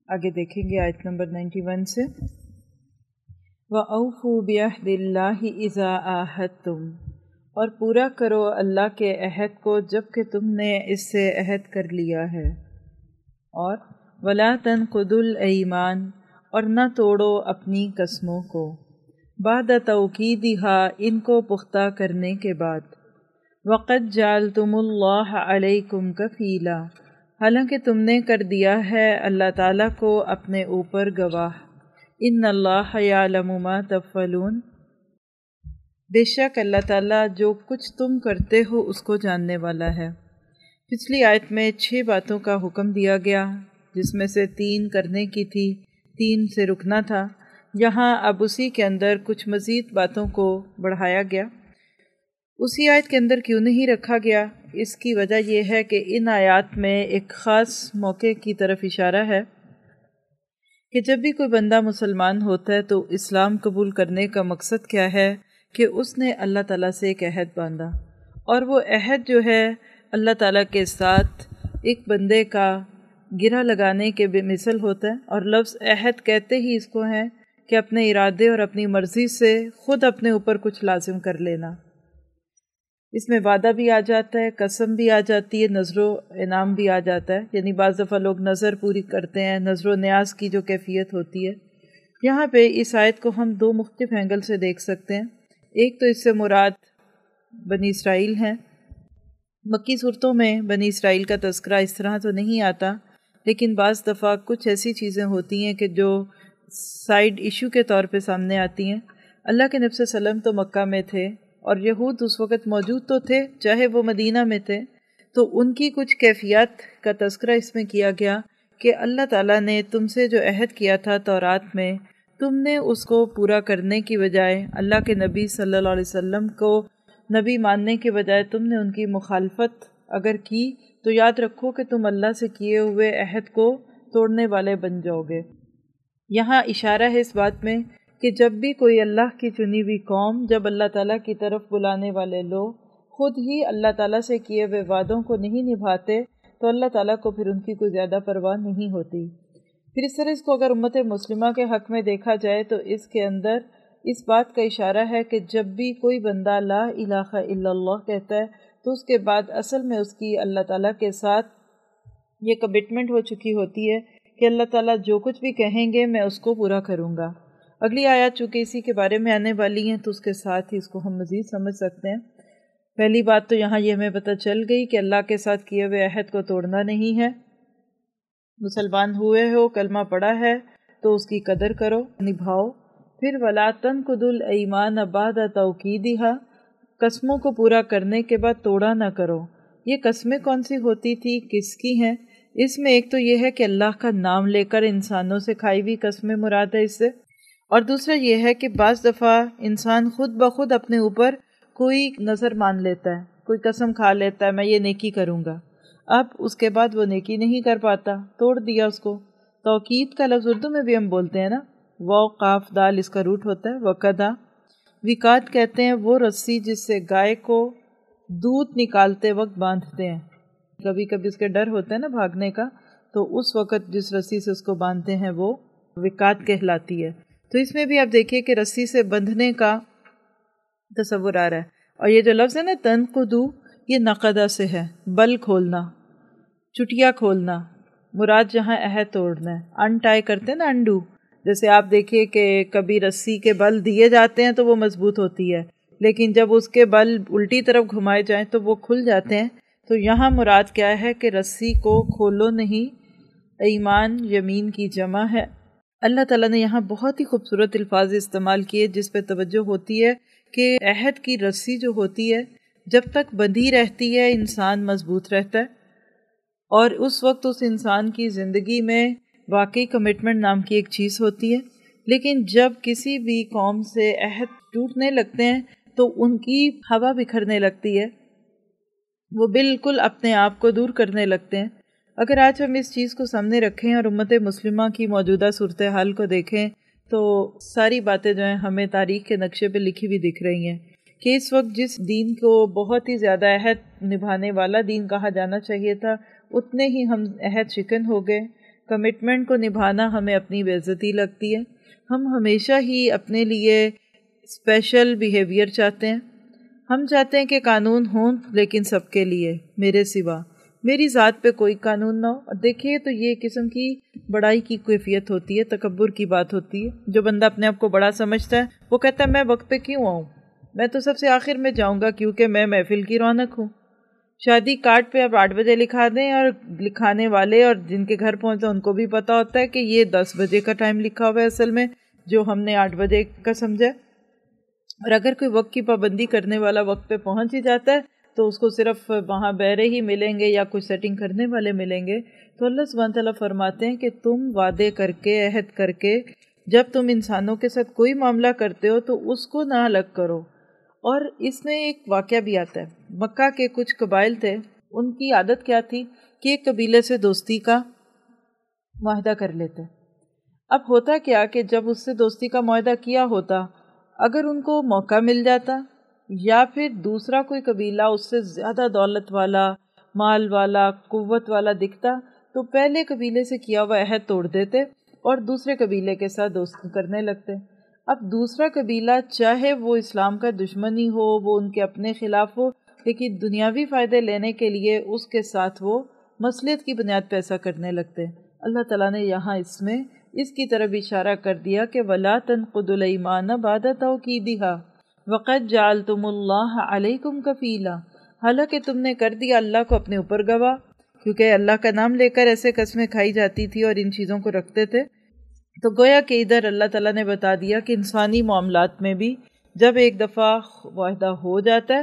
آگے دیکھیں گے آیت نمبر 91 سے وَأَوْفُوا بِعَهْدِ اللَّهِ إِذَا عَاهَدتُّمْ، اور پورا کرو اللہ کے عہد کو جب کہ تم نے اس سے عہد کر لیا ہے، اور وَلَا تَنْقُضُوا الْأَيْمَانَ، اور نہ توڑو اپنی قسموں کو، بعد توکیدها، ان کو پختہ کرنے کے بعد، وَقَدْ جَعَلْتُمُ اللَّهَ عَلَيْكُمْ كَفِيلًا، حالانکہ تم نے کر دیا ہے اللہ تعالیٰ کو اپنے اوپر گواہ، ان اللہ یعلم ما تفعلون، بے شک اللہ تعالیٰ جو کچھ تم کرتے ہو اس کو جاننے والا ہے۔ پچھلی آیت میں 6 باتوں کا حکم دیا گیا، جس میں سے 3 کرنے کی تھی، 3 سے رکنا تھا۔ یہاں اب اسی کے اندر کچھ مزید باتوں کو بڑھایا گیا۔ اسی آیت کے اندر کیوں نہیں رکھا گیا؟ اس کی وجہ یہ ہے کہ ان آیات میں ایک خاص موقع کی طرف اشارہ ہے کہ جب بھی کوئی بندہ مسلمان ہوتا ہے تو اسلام قبول کرنے کا مقصد کیا ہے کہ اس نے اللہ تعالیٰ سے ایک عہد باندھا، اور وہ عہد جو ہے اللہ تعالیٰ کے ساتھ ایک بندے کا گرہ لگانے کے بے مثل ہوتا ہے، اور لفظ عہد کہتے ہی اس کو ہے کہ اپنے ارادے اور اپنی مرضی سے خود اپنے اوپر کچھ لازم کر لینا۔ اس میں وعدہ بھی آ جاتا ہے، قسم بھی آ جاتی ہے، نذر و انعام بھی آ جاتا ہے، یعنی بعض دفعہ لوگ نظر پوری کرتے ہیں، نذر و نیاز کی جو کیفیت ہوتی ہے۔ یہاں پہ اس آیت کو ہم 2 مختلف اینگل سے دیکھ سکتے ہیں۔ ایک تو اس سے مراد بنی اسرائیل ہیں۔ مکی صورتوں میں بنی اسرائیل کا تذکرہ اس طرح تو نہیں آتا، لیکن بعض دفعہ کچھ ایسی چیزیں ہوتی ہیں کہ جو سائیڈ ایشو کے طور پہ سامنے آتی ہیں۔ اللہ کے نبی صلی اللہ علیہ وسلم تو مکہ میں تھے، اور یہود اس وقت موجود تو تھے چاہے وہ مدینہ میں تھے، تو ان کی کچھ کیفیات کا تذکرہ اس میں کیا گیا کہ اللہ تعالیٰ نے تم سے جو عہد کیا تھا تورات میں، تم نے اس کو پورا کرنے کی بجائے اللہ کے نبی صلی اللہ علیہ وسلم کو نبی ماننے کے بجائے تم نے ان کی مخالفت اگر کی تو یاد رکھو کہ تم اللہ سے کیے ہوئے عہد کو توڑنے والے بن جاؤ گے۔ یہاں اشارہ ہے اس بات میں کہ جب بھی کوئی اللہ کی چنی ہوئی قوم، جب اللہ تعالیٰ کی طرف بلانے والے لوگ خود ہی اللہ تعالیٰ سے کیے ہوئے وعدوں کو نہیں نبھاتے تو اللہ تعالیٰ کو پھر ان کی کوئی زیادہ پرواہ نہیں ہوتی۔ پھر اس طرح اس کو اگر امت مسلمہ کے حق میں دیکھا جائے تو اس کے اندر اس بات کا اشارہ ہے کہ جب بھی کوئی بندہ لا الہ الا اللہ کہتا ہے تو اس کے بعد اصل میں اس کی اللہ تعالیٰ کے ساتھ یہ کمٹمنٹ ہو چکی ہوتی ہے کہ اللہ تعالیٰ جو کچھ بھی کہیں گے میں اس کو پورا کروں گا۔ اگلی آیات چونکہ اسی کے بارے میں آنے والی ہیں تو اس کے ساتھ ہی اس کو ہم مزید سمجھ سکتے ہیں۔ پہلی بات تو یہاں یہ ہمیں پتہ چل گئی کہ اللہ کے ساتھ کیے ہوئے عہد کو توڑنا نہیں ہے۔ مسلمان ہوئے ہو، کلمہ پڑھا ہے تو اس کی قدر کرو، نبھاؤ۔ پھر وَلَا تَنْقُضُوا الْأَيْمَانَ بَعْدَ تَوْکِیدِهَا، قسموں کو پورا کرنے کے بعد توڑا نہ کرو۔ یہ قسمیں کون سی ہوتی تھی، کس کی ہیں؟ اس میں ایک تو یہ ہے کہ اللہ کا نام لے کر انسانوں سے کھائی ہوئی قسمیں مراد ہے اس سے، اور دوسرا یہ ہے کہ بعض دفعہ انسان خود بخود اپنے اوپر کوئی نظر مان لیتا ہے، کوئی قسم کھا لیتا ہے میں یہ نیکی کروں گا، اب اس کے بعد وہ نیکی نہیں کر پاتا، توڑ دیا اس کو۔ توکید کا لفظ اردو میں بھی ہم بولتے ہیں نا، واو قاف دال اس کا روٹ ہوتا ہے، وقدا۔ وقات کہتے ہیں وہ رسی جس سے گائے کو دودھ نکالتے وقت باندھتے ہیں، کبھی کبھی اس کے ڈر ہوتا ہے نا بھاگنے کا، تو اس وقت جس رسی سے اس کو باندھتے ہیں وہ وقات کہلاتی ہے۔ تو اس میں بھی آپ دیکھیے کہ رسی سے بندھنے کا تصور آ رہا ہے، اور یہ جو لفظ ہے نا تنقدو، یہ نقدہ سے ہے، بل کھولنا، چٹیا کھولنا، مراد جہاں عہد توڑنا ہے۔ انٹائی کرتے ہیں نا انڈو، جیسے آپ دیکھیے کہ کبھی رسی کے بل دیے جاتے ہیں تو وہ مضبوط ہوتی ہے، لیکن جب اس کے بل الٹی طرف گھمائے جائیں تو وہ کھل جاتے ہیں۔ تو یہاں مراد کیا ہے کہ رسی کو کھولو نہیں، ایمان یمین کی جمع ہے۔ اللہ تعالیٰ نے یہاں بہت ہی خوبصورت الفاظ استعمال کیے جس پہ توجہ ہوتی ہے کہ عہد کی رسی جو ہوتی ہے جب تک بندھی رہتی ہے انسان مضبوط رہتا ہے، اور اس وقت اس انسان کی زندگی میں واقعی کمٹمنٹ نام کی ایک چیز ہوتی ہے۔ لیکن جب کسی بھی قوم سے عہد ٹوٹنے لگتے ہیں تو ان کی ہوا بکھرنے لگتی ہے، وہ بالکل اپنے آپ کو دور کرنے لگتے ہیں۔ اگر آج ہم اس چیز کو سامنے رکھیں اور امت مسلمہ کی موجودہ صورتحال کو دیکھیں تو ساری باتیں جو ہیں ہمیں تاریخ کے نقشے پہ لکھی ہوئی دکھ رہی ہیں کہ اس وقت جس دین کو بہت ہی زیادہ عہد نبھانے والا دین کہا جانا چاہیے تھا، اتنے ہی ہم عہد شکن ہو گئے۔ کمٹمنٹ کو نبھانا ہمیں اپنی بے عزتی لگتی ہے. ہم ہمیشہ ہی اپنے لیے اسپیشل بیہیویئر چاہتے ہیں. ہم چاہتے ہیں کہ قانون ہوں لیکن سب کے لیے، میرے سوا، میری ذات پہ کوئی قانون نہ ہو. اور دیکھیے تو یہ قسم کی بڑائی کی کیفیت ہوتی ہے، تکبر کی بات ہوتی ہے. جو بندہ اپنے آپ کو بڑا سمجھتا ہے وہ کہتا ہے میں وقت پہ کیوں آؤں، میں تو سب سے آخر میں جاؤں گا کیونکہ میں محفل کی رونق ہوں. شادی کارڈ پہ آپ 8 بجے لکھا دیں، اور لکھانے والے اور جن کے گھر پہنچتے ہیں ان کو بھی پتہ ہوتا ہے کہ یہ 10 بجے کا ٹائم لکھا ہوا ہے اصل میں، جو ہم نے 8 بجے کا سمجھا. اور اگر کوئی وقت کی پابندی کرنے والا وقت پہ پہنچ ہی جاتا ہے تو اس کو صرف وہاں بہرے ہی ملیں گے یا کچھ سیٹنگ کرنے والے ملیں گے. تو اللہ سبحانہ تعالیٰ فرماتے ہیں کہ تم وعدے کر کے، عہد کر کے، جب تم انسانوں کے ساتھ کوئی معاملہ کرتے ہو تو اس کو نہ الگ کرو. اور اس میں ایک واقعہ بھی آتا ہے. مکہ کے کچھ قبائل تھے، ان کی عادت کیا تھی کہ ایک قبیلے سے دوستی کا معاہدہ کر لیتے. اب ہوتا کیا کہ جب اس سے دوستی کا معاہدہ کیا ہوتا، اگر ان کو موقع مل جاتا یا پھر دوسرا کوئی قبیلہ اس سے زیادہ دولت والا، مال والا، قوت والا دکھتا تو پہلے قبیلے سے کیا ہوا عہد توڑ دیتے اور دوسرے قبیلے کے ساتھ دوستی کرنے لگتے. اب دوسرا قبیلہ چاہے وہ اسلام کا دشمن ہی ہو، وہ ان کے اپنے خلاف ہو، لیکن دنیاوی فائدے لینے کے لیے اس کے ساتھ وہ مصلحت کی بنیاد پہ ایسا کرنے لگتے. اللہ تعالیٰ نے یہاں اس میں اس کی طرف اشارہ کر دیا کہ وَلَا تَنْقُضُوا الْأَيْمَانَ بَعْدَ تَوْكِيدِهَا وَقَدْ جَعَلْتُمُ اللَّهَ عَلَيْكُمْ كَفِيلًا، حالانکہ تم نے کر دیا اللہ کو اپنے اوپر گواہ، کیونکہ اللہ کا نام لے کر ایسے قسمیں کھائی جاتی تھی اور ان چیزوں کو رکھتے تھے. تو گویا کہ ادھر اللہ تعالیٰ نے بتا دیا کہ انسانی معاملات میں بھی جب ایک دفعہ معاہدہ ہو جاتا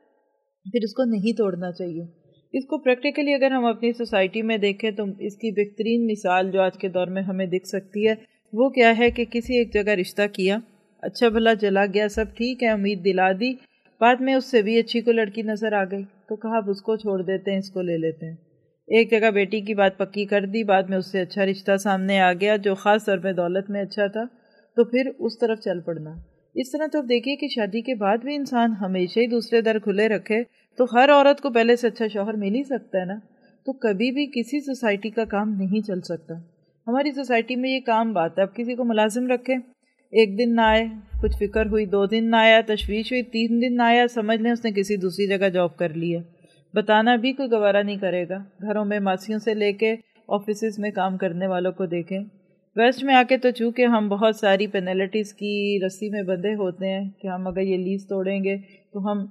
ہے پھر اس کو نہیں توڑنا چاہیے. اس کو پریکٹیکلی اگر ہم اپنی سوسائٹی میں دیکھیں تو اس کی بہترین مثال جو آج کے دور میں ہمیں دکھ سکتی ہے وہ کیا ہے کہ کسی ایک جگہ رشتہ کیا، اچھا بھلا چلا گیا، سب ٹھیک ہے، امید دلا دی، بعد میں اس سے بھی اچھی کوئی لڑکی نظر آ گئی تو کہا اب اس کو چھوڑ دیتے ہیں، اس کو لے لیتے ہیں. ایک جگہ بیٹی کی بات پکی کر دی، بعد میں اس سے اچھا رشتہ سامنے آ گیا جو خاص طور پہ دولت میں اچھا تھا، تو پھر اس طرف چل پڑنا. اس طرح تو اب دیکھیے کہ شادی کے بعد بھی انسان ہمیشہ ہی دوسرے در کھلے رکھے تو ہر عورت کو پہلے سے اچھا شوہر مل ہی سکتا ہے نا. تو کبھی بھی کسی سوسائٹی کا کام نہیں چل سکتا. ہماری سوسائٹی میں یہ کام بات ہے، اب کسی کو ملازم رکھے، ایک دن نہ آئے کچھ فکر ہوئی، 2 دن نہ آیا تشویش ہوئی، 3 دن نہ آیا سمجھ لیں اس نے کسی دوسری جگہ جاب کر لی ہے. بتانا بھی کوئی گوارہ نہیں کرے گا. گھروں میں ماسیوں سے لے کے آفیسز میں کام کرنے والوں کو دیکھیں. ویسٹ میں آ کے تو چونکہ ہم بہت ساری پینلٹیز کی رسی میں بندھے ہوتے ہیں کہ ہم اگر یہ لیز توڑیں گے تو ہم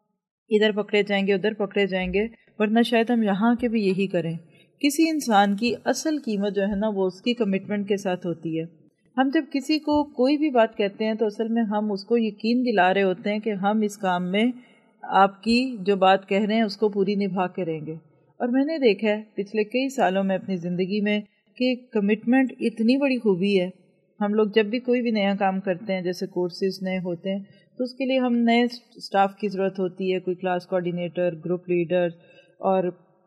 ادھر پکڑے جائیں گے، ادھر پکڑے جائیں گے، ورنہ شاید ہم یہاں کے بھی یہی کریں. کسی انسان کی اصل قیمت جو ہے نا وہ اس کی کمٹمنٹ کے ساتھ ہوتی ہے. ہم جب کسی کو کوئی بھی بات کہتے ہیں تو اصل میں ہم اس کو یقین دلا رہے ہوتے ہیں کہ ہم اس کام میں آپ کی جو بات کہہ رہے ہیں اس کو پوری نبھا کے رہیں گے. اور میں نے دیکھا ہے پچھلے کئی سالوں میں اپنی زندگی میں کہ کمٹمنٹ اتنی بڑی خوبی ہے. ہم لوگ جب بھی کوئی بھی نیا کام کرتے ہیں، جیسے کورسز نئے ہوتے ہیں تو اس کے لیے ہم نئے سٹاف کی ضرورت ہوتی ہے، کوئی کلاس کوآرڈینیٹر، گروپ لیڈر اور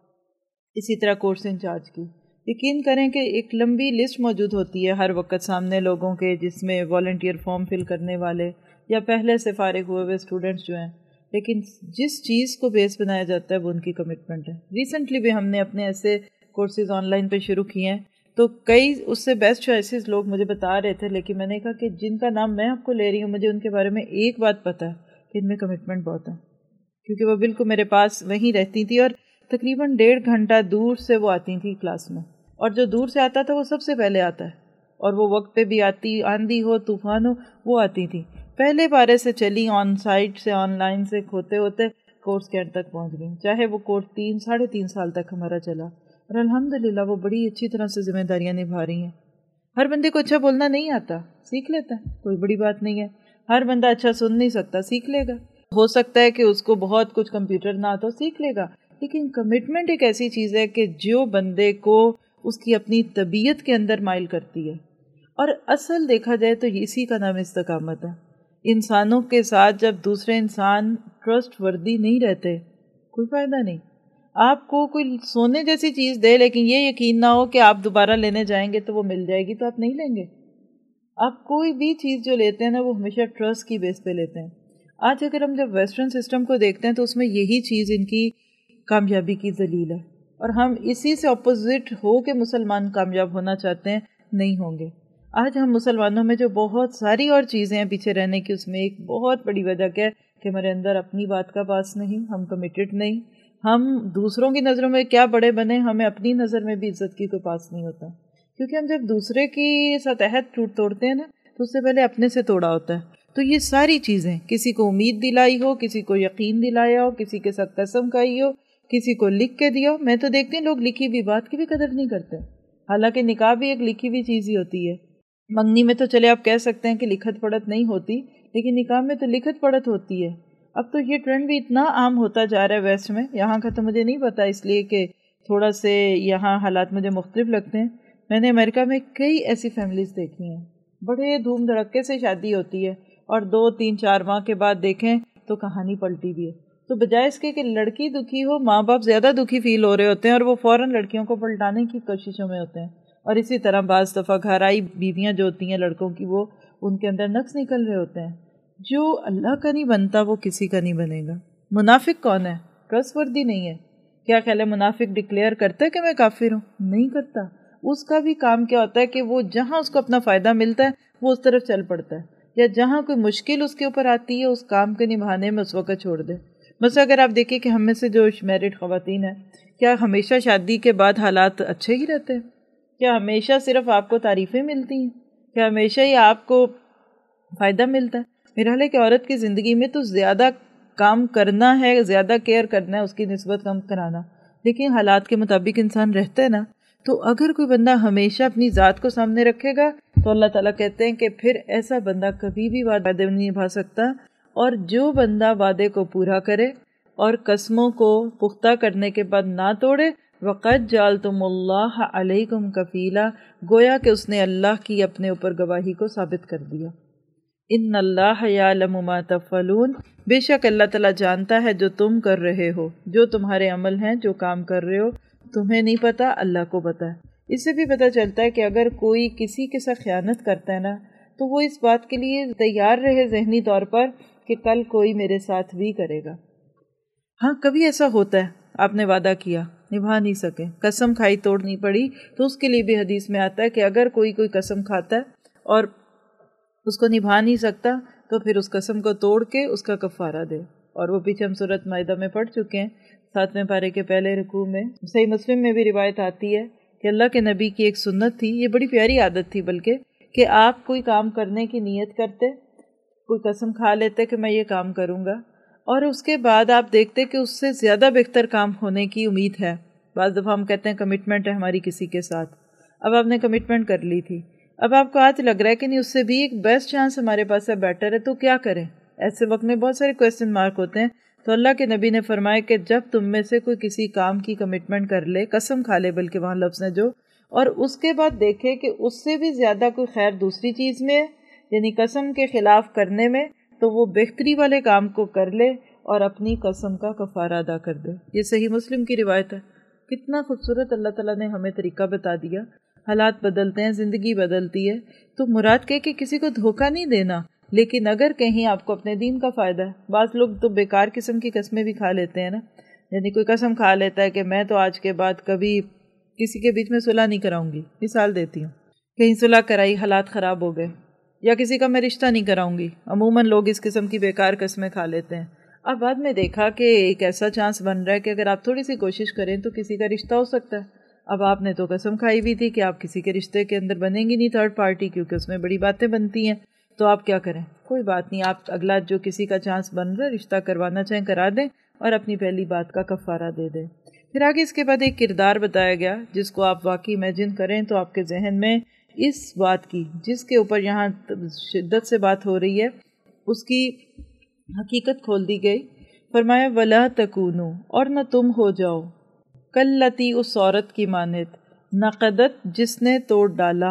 اسی طرح کورس انچارج کی. یقین کریں کہ ایک لمبی لسٹ موجود ہوتی ہے ہر وقت سامنے لوگوں کے، جس میں والنٹیئر فارم فل کرنے والے یا پہلے سے فارغ ہوئے ہوئے اسٹوڈنٹس جو ہیں، لیکن جس چیز کو بیس بنایا جاتا ہے وہ ان کی کمٹمنٹ ہے. ریسنٹلی بھی ہم نے اپنے ایسے کورسز آن لائن پہ شروع کیے ہیں تو کئی اس سے بیسٹ چوائسیز لوگ مجھے بتا رہے تھے، لیکن میں نے کہا کہ جن کا نام میں آپ کو لے رہی ہوں مجھے ان کے بارے میں ایک بات پتہ ہے کہ ان میں کمٹمنٹ بہت ہے، کیونکہ وہ بالکل میرے پاس وہیں رہتی تھی اور تقریباً 1.5 گھنٹہ دور سے وہ آتی تھی کلاس میں. اور جو دور سے آتا تھا وہ سب سے پہلے آتا ہے، اور وہ وقت پہ بھی آتی، آندھی ہو طوفان ہو وہ آتی تھی. پہلے پارے سے چلی، آن سائٹ سے آن لائن سے ہوتے ہوتے کورس کے اینڈ تک پہنچ گئی. چاہے وہ کورس 3-3.5 سال تک ہمارا چلا، اور الحمدللہ وہ بڑی اچھی طرح سے ذمہ داریاں نبھا رہی ہیں. ہر بندے کو اچھا بولنا نہیں آتا، سیکھ لیتا ہے، کوئی بڑی بات نہیں ہے. ہر بندہ اچھا سن نہیں سکتا، سیکھ لے گا. ہو سکتا ہے کہ اس کو بہت کچھ کمپیوٹر نہ آتا، سیکھ لے گا. لیکن کمٹمنٹ ایک ایسی چیز ہے کہ جو بندے کو اس کی اپنی طبیعت کے اندر مائل کرتی ہے. اور اصل دیکھا جائے تو اسی کا نام استقامت ہے. انسانوں کے ساتھ جب دوسرے انسان ٹرسٹ وردی نہیں رہتے کوئی فائدہ نہیں. آپ کو کوئی سونے جیسی چیز دے لیکن یہ یقین نہ ہو کہ آپ دوبارہ لینے جائیں گے تو وہ مل جائے گی تو آپ نہیں لیں گے. آپ کوئی بھی چیز جو لیتے ہیں نا وہ ہمیشہ ٹرسٹ کی بیس پہ لیتے ہیں. آج اگر ہم جب ویسٹرن سسٹم کو دیکھتے ہیں تو اس میں یہی چیز ان کی کامیابی کی دلیل ہے. اور ہم اسی سے اپوزٹ ہو کے مسلمان کامیاب ہونا چاہتے ہیں، نہیں ہوں گے۔ آج ہم مسلمانوں میں جو بہت ساری اور چیزیں ہیں پیچھے رہنے کی، اس میں ایک بہت بڑی وجہ کیا ہے کہ ہمارے اندر اپنی بات کا پاس نہیں، ہم کمیٹڈ نہیں، ہم دوسروں کی نظروں میں کیا بڑے بنے، ہمیں اپنی نظر میں بھی عزت کی کوئی پاس نہیں ہوتا، کیونکہ ہم جب دوسرے کی ساتھ عہد توڑتے ہیں نا تو اس سے پہلے اپنے سے توڑا ہوتا ہے۔ تو یہ ساری چیزیں، کسی کو امید دلائی ہو، کسی کو یقین دلایا ہو، کسی کے ساتھ قسم کھائی ہو، کسی کو لکھ کے دیا ہو۔ میں تو دیکھتی ہوں لوگ لکھی ہوئی بات کی بھی قدر نہیں کرتے، حالانکہ نکاح بھی ایک لکھی ہوئی چیز ہی ہوتی ہے۔ منگنی میں تو چلے آپ کہہ سکتے ہیں کہ لکھت پڑھت نہیں ہوتی، لیکن نکاح میں تو لکھت پڑھت ہوتی ہے۔ اب تو یہ ٹرینڈ بھی اتنا عام ہوتا جا رہا ہے ویسٹ میں، یہاں کا تو مجھے نہیں پتا، اس لیے کہ تھوڑا سے یہاں حالات مجھے مختلف لگتے ہیں۔ میں نے امریکہ میں کئی ایسی فیملیز دیکھی ہیں، بڑے دھوم دھڑکے سے شادی ہوتی ہے اور 2 3 4 ماہ کے بعد دیکھیں تو کہانی پلٹی بھی ہے۔ تو بجائے اس کے کہ لڑکی دکھی ہو، ماں باپ زیادہ دکھی فیل ہو رہے ہوتے ہیں اور وہ فوراً لڑکیوں کو پلٹانے کی کوششوں میں ہوتے ہیں۔ اور اسی طرح بعض دفعہ گھر آئی بیویاں جو ہوتی ہیں لڑکوں کی، وہ ان کے اندر نقص نکل رہے ہوتے ہیں۔ جو اللہ کا نہیں بنتا وہ کسی کا نہیں بنے گا۔ منافق کون ہے؟ ٹرسٹ وردی نہیں ہے۔ کیا خیال ہے منافق ڈکلیئر کرتا ہے کہ میں کافر ہوں؟ نہیں کرتا۔ اس کا بھی کام کیا ہوتا ہے کہ وہ جہاں اس کو اپنا فائدہ ملتا ہے وہ اس طرف چل پڑتا ہے، یا جہاں کوئی مشکل اس کے اوپر آتی ہے اس کام کے نبھانے میں اس وقت چھوڑ دے۔ مثلا اگر آپ دیکھیں کہ ہم میں سے جو میرڈ خواتین ہیں، کیا ہمیشہ شادی کے بعد حالات اچھے ہی رہتے ہیں؟ کیا ہمیشہ صرف آپ کو تعریفیں ملتی ہیں؟ کیا ہمیشہ ہی آپ کو فائدہ ملتا ہے؟ میرا حال ہے کہ عورت کی زندگی میں تو زیادہ کام کرنا ہے، زیادہ کیئر کرنا ہے، اس کی نسبت کم کرانا، لیکن حالات کے مطابق انسان رہتا ہے نا۔ تو اگر کوئی بندہ ہمیشہ اپنی ذات کو سامنے رکھے گا تو اللہ تعالیٰ کہتے ہیں کہ پھر ایسا بندہ کبھی بھی وعدے نہیں نبھا سکتا۔ اور جو بندہ وعدے کو پورا کرے اور قسموں کو پختہ کرنے کے بعد نہ توڑے، وَقَدْ جَعَلْتُمُ اللَّهَ عَلَيْكُمْ كَفِيلًا، گویا کہ اس نے اللہ کی اپنے اوپر گواہی کو ثابت کر دیا۔ ان اللہ یعلم ما تفعلون، بے شک اللہ تعالیٰ جانتا ہے جو تم کر رہے ہو، جو تمہارے عمل ہیں، جو کام کر رہے ہو، تمہیں نہیں پتا، اللہ کو پتا ہے۔ اس سے بھی پتہ چلتا ہے کہ اگر کوئی کسی کے ساتھ خیانت کرتا ہے نا تو وہ اس بات کے لیے تیار رہے ذہنی طور پر کہ کل کوئی میرے ساتھ بھی کرے گا۔ ہاں کبھی ایسا ہوتا ہے آپ نے وعدہ کیا نبھا نہیں سکے، قسم کھائی توڑنی پڑی، تو اس کے لیے بھی حدیث میں آتا ہے کہ اگر کوئی قسم کھاتا ہے اور اس کو نبھا نہیں سکتا تو پھر اس قسم کو توڑ کے اس کا کفارہ دے۔ اور وہ پیچھے ہم سورۃ مائدہ میں پڑھ چکے ہیں 7ویں پارے کے پہلے رکوع میں۔ صحیح مسلم میں بھی روایت آتی ہے کہ اللہ کے نبی کی ایک سنت تھی، یہ بڑی پیاری عادت تھی بلکہ، کہ آپ کوئی کام کرنے کی نیت کرتے، کوئی قسم کھا لیتے کہ میں یہ کام کروں گا، اور اس کے بعد آپ دیکھتے کہ اس سے زیادہ بہتر کام ہونے کی امید ہے۔ بعض دفعہ ہم کہتے ہیں کمٹمنٹ ہے ہماری کسی کے ساتھ، اب آپ نے کمٹمنٹ کر لی تھی، اب آپ کو آج لگ رہا ہے کہ نہیں اس سے بھی ایک بیسٹ چانس ہمارے پاس ہے، بیٹر ہے، تو کیا کریں؟ ایسے وقت میں بہت سارے کویسچن مارک ہوتے ہیں۔ تو اللہ کے نبی نے فرمایا کہ جب تم میں سے کوئی کسی کام کی کمٹمنٹ کر لے، قسم کھا لے، بلکہ وہاں لفظ ہے جو، اور اس کے بعد دیکھے کہ اس سے بھی زیادہ کوئی خیر دوسری چیز میں ہے، یعنی قسم کے خلاف کرنے میں، تو وہ بہتری والے کام کو کر لے اور اپنی قسم کا کفارہ ادا کر دے۔ یہ صحیح مسلم کی روایت ہے۔ کتنا خوبصورت اللہ تعالیٰ نے ہمیں طریقہ بتا دیا۔ حالات بدلتے ہیں، زندگی بدلتی ہے، تو مراد کہ کسی کو دھوکہ نہیں دینا، لیکن اگر کہیں آپ کو اپنے دین کا فائدہ ہے، بعض لوگ تو بیکار قسم کی قسمیں بھی کھا لیتے ہیں نا، یعنی کوئی قسم کھا لیتا ہے کہ میں تو آج کے بعد کبھی کسی کے بیچ میں صلح نہیں کراؤں گی، مثال دیتی ہوں، کہیں صلح کرائی حالات خراب ہو گئے، یا کسی کا میں رشتہ نہیں کراؤں گی، عموماً لوگ اس قسم کی بیکار قسمیں کھا لیتے ہیں۔ اب بعد میں دیکھا کہ ایک ایسا چانس بن رہا ہے کہ اگر آپ تھوڑی سی کوشش کریں تو کسی کا رشتہ ہو سکتا ہے۔ اب آپ نے تو قسم کھائی ہوئی تھی کہ آپ کسی کے رشتے کے اندر بنیں گی نہیں تھرڈ پارٹی، کیونکہ اس میں بڑی باتیں بنتی ہیں، تو آپ کیا کریں؟ کوئی بات نہیں، آپ اگلا جو کسی کا چانس بن رہا ہے رشتہ کروانا چاہیں کرا دیں اور اپنی پہلی بات کا کفارہ دے دیں۔ پھر آگے اس کے بعد ایک کردار بتایا گیا جس کو آپ واقعی امیجن کریں تو آپ کے ذہن میں اس بات کی جس کے اوپر یہاں شدت سے بات ہو رہی ہے اس کی حقیقت کھول دی گئی۔ فرمایا وَلَا تَكُونُوا، اور نہ تم ہو جاؤ، کلتی اس عورت کی مانند، نقدت جس نے توڑ ڈالا،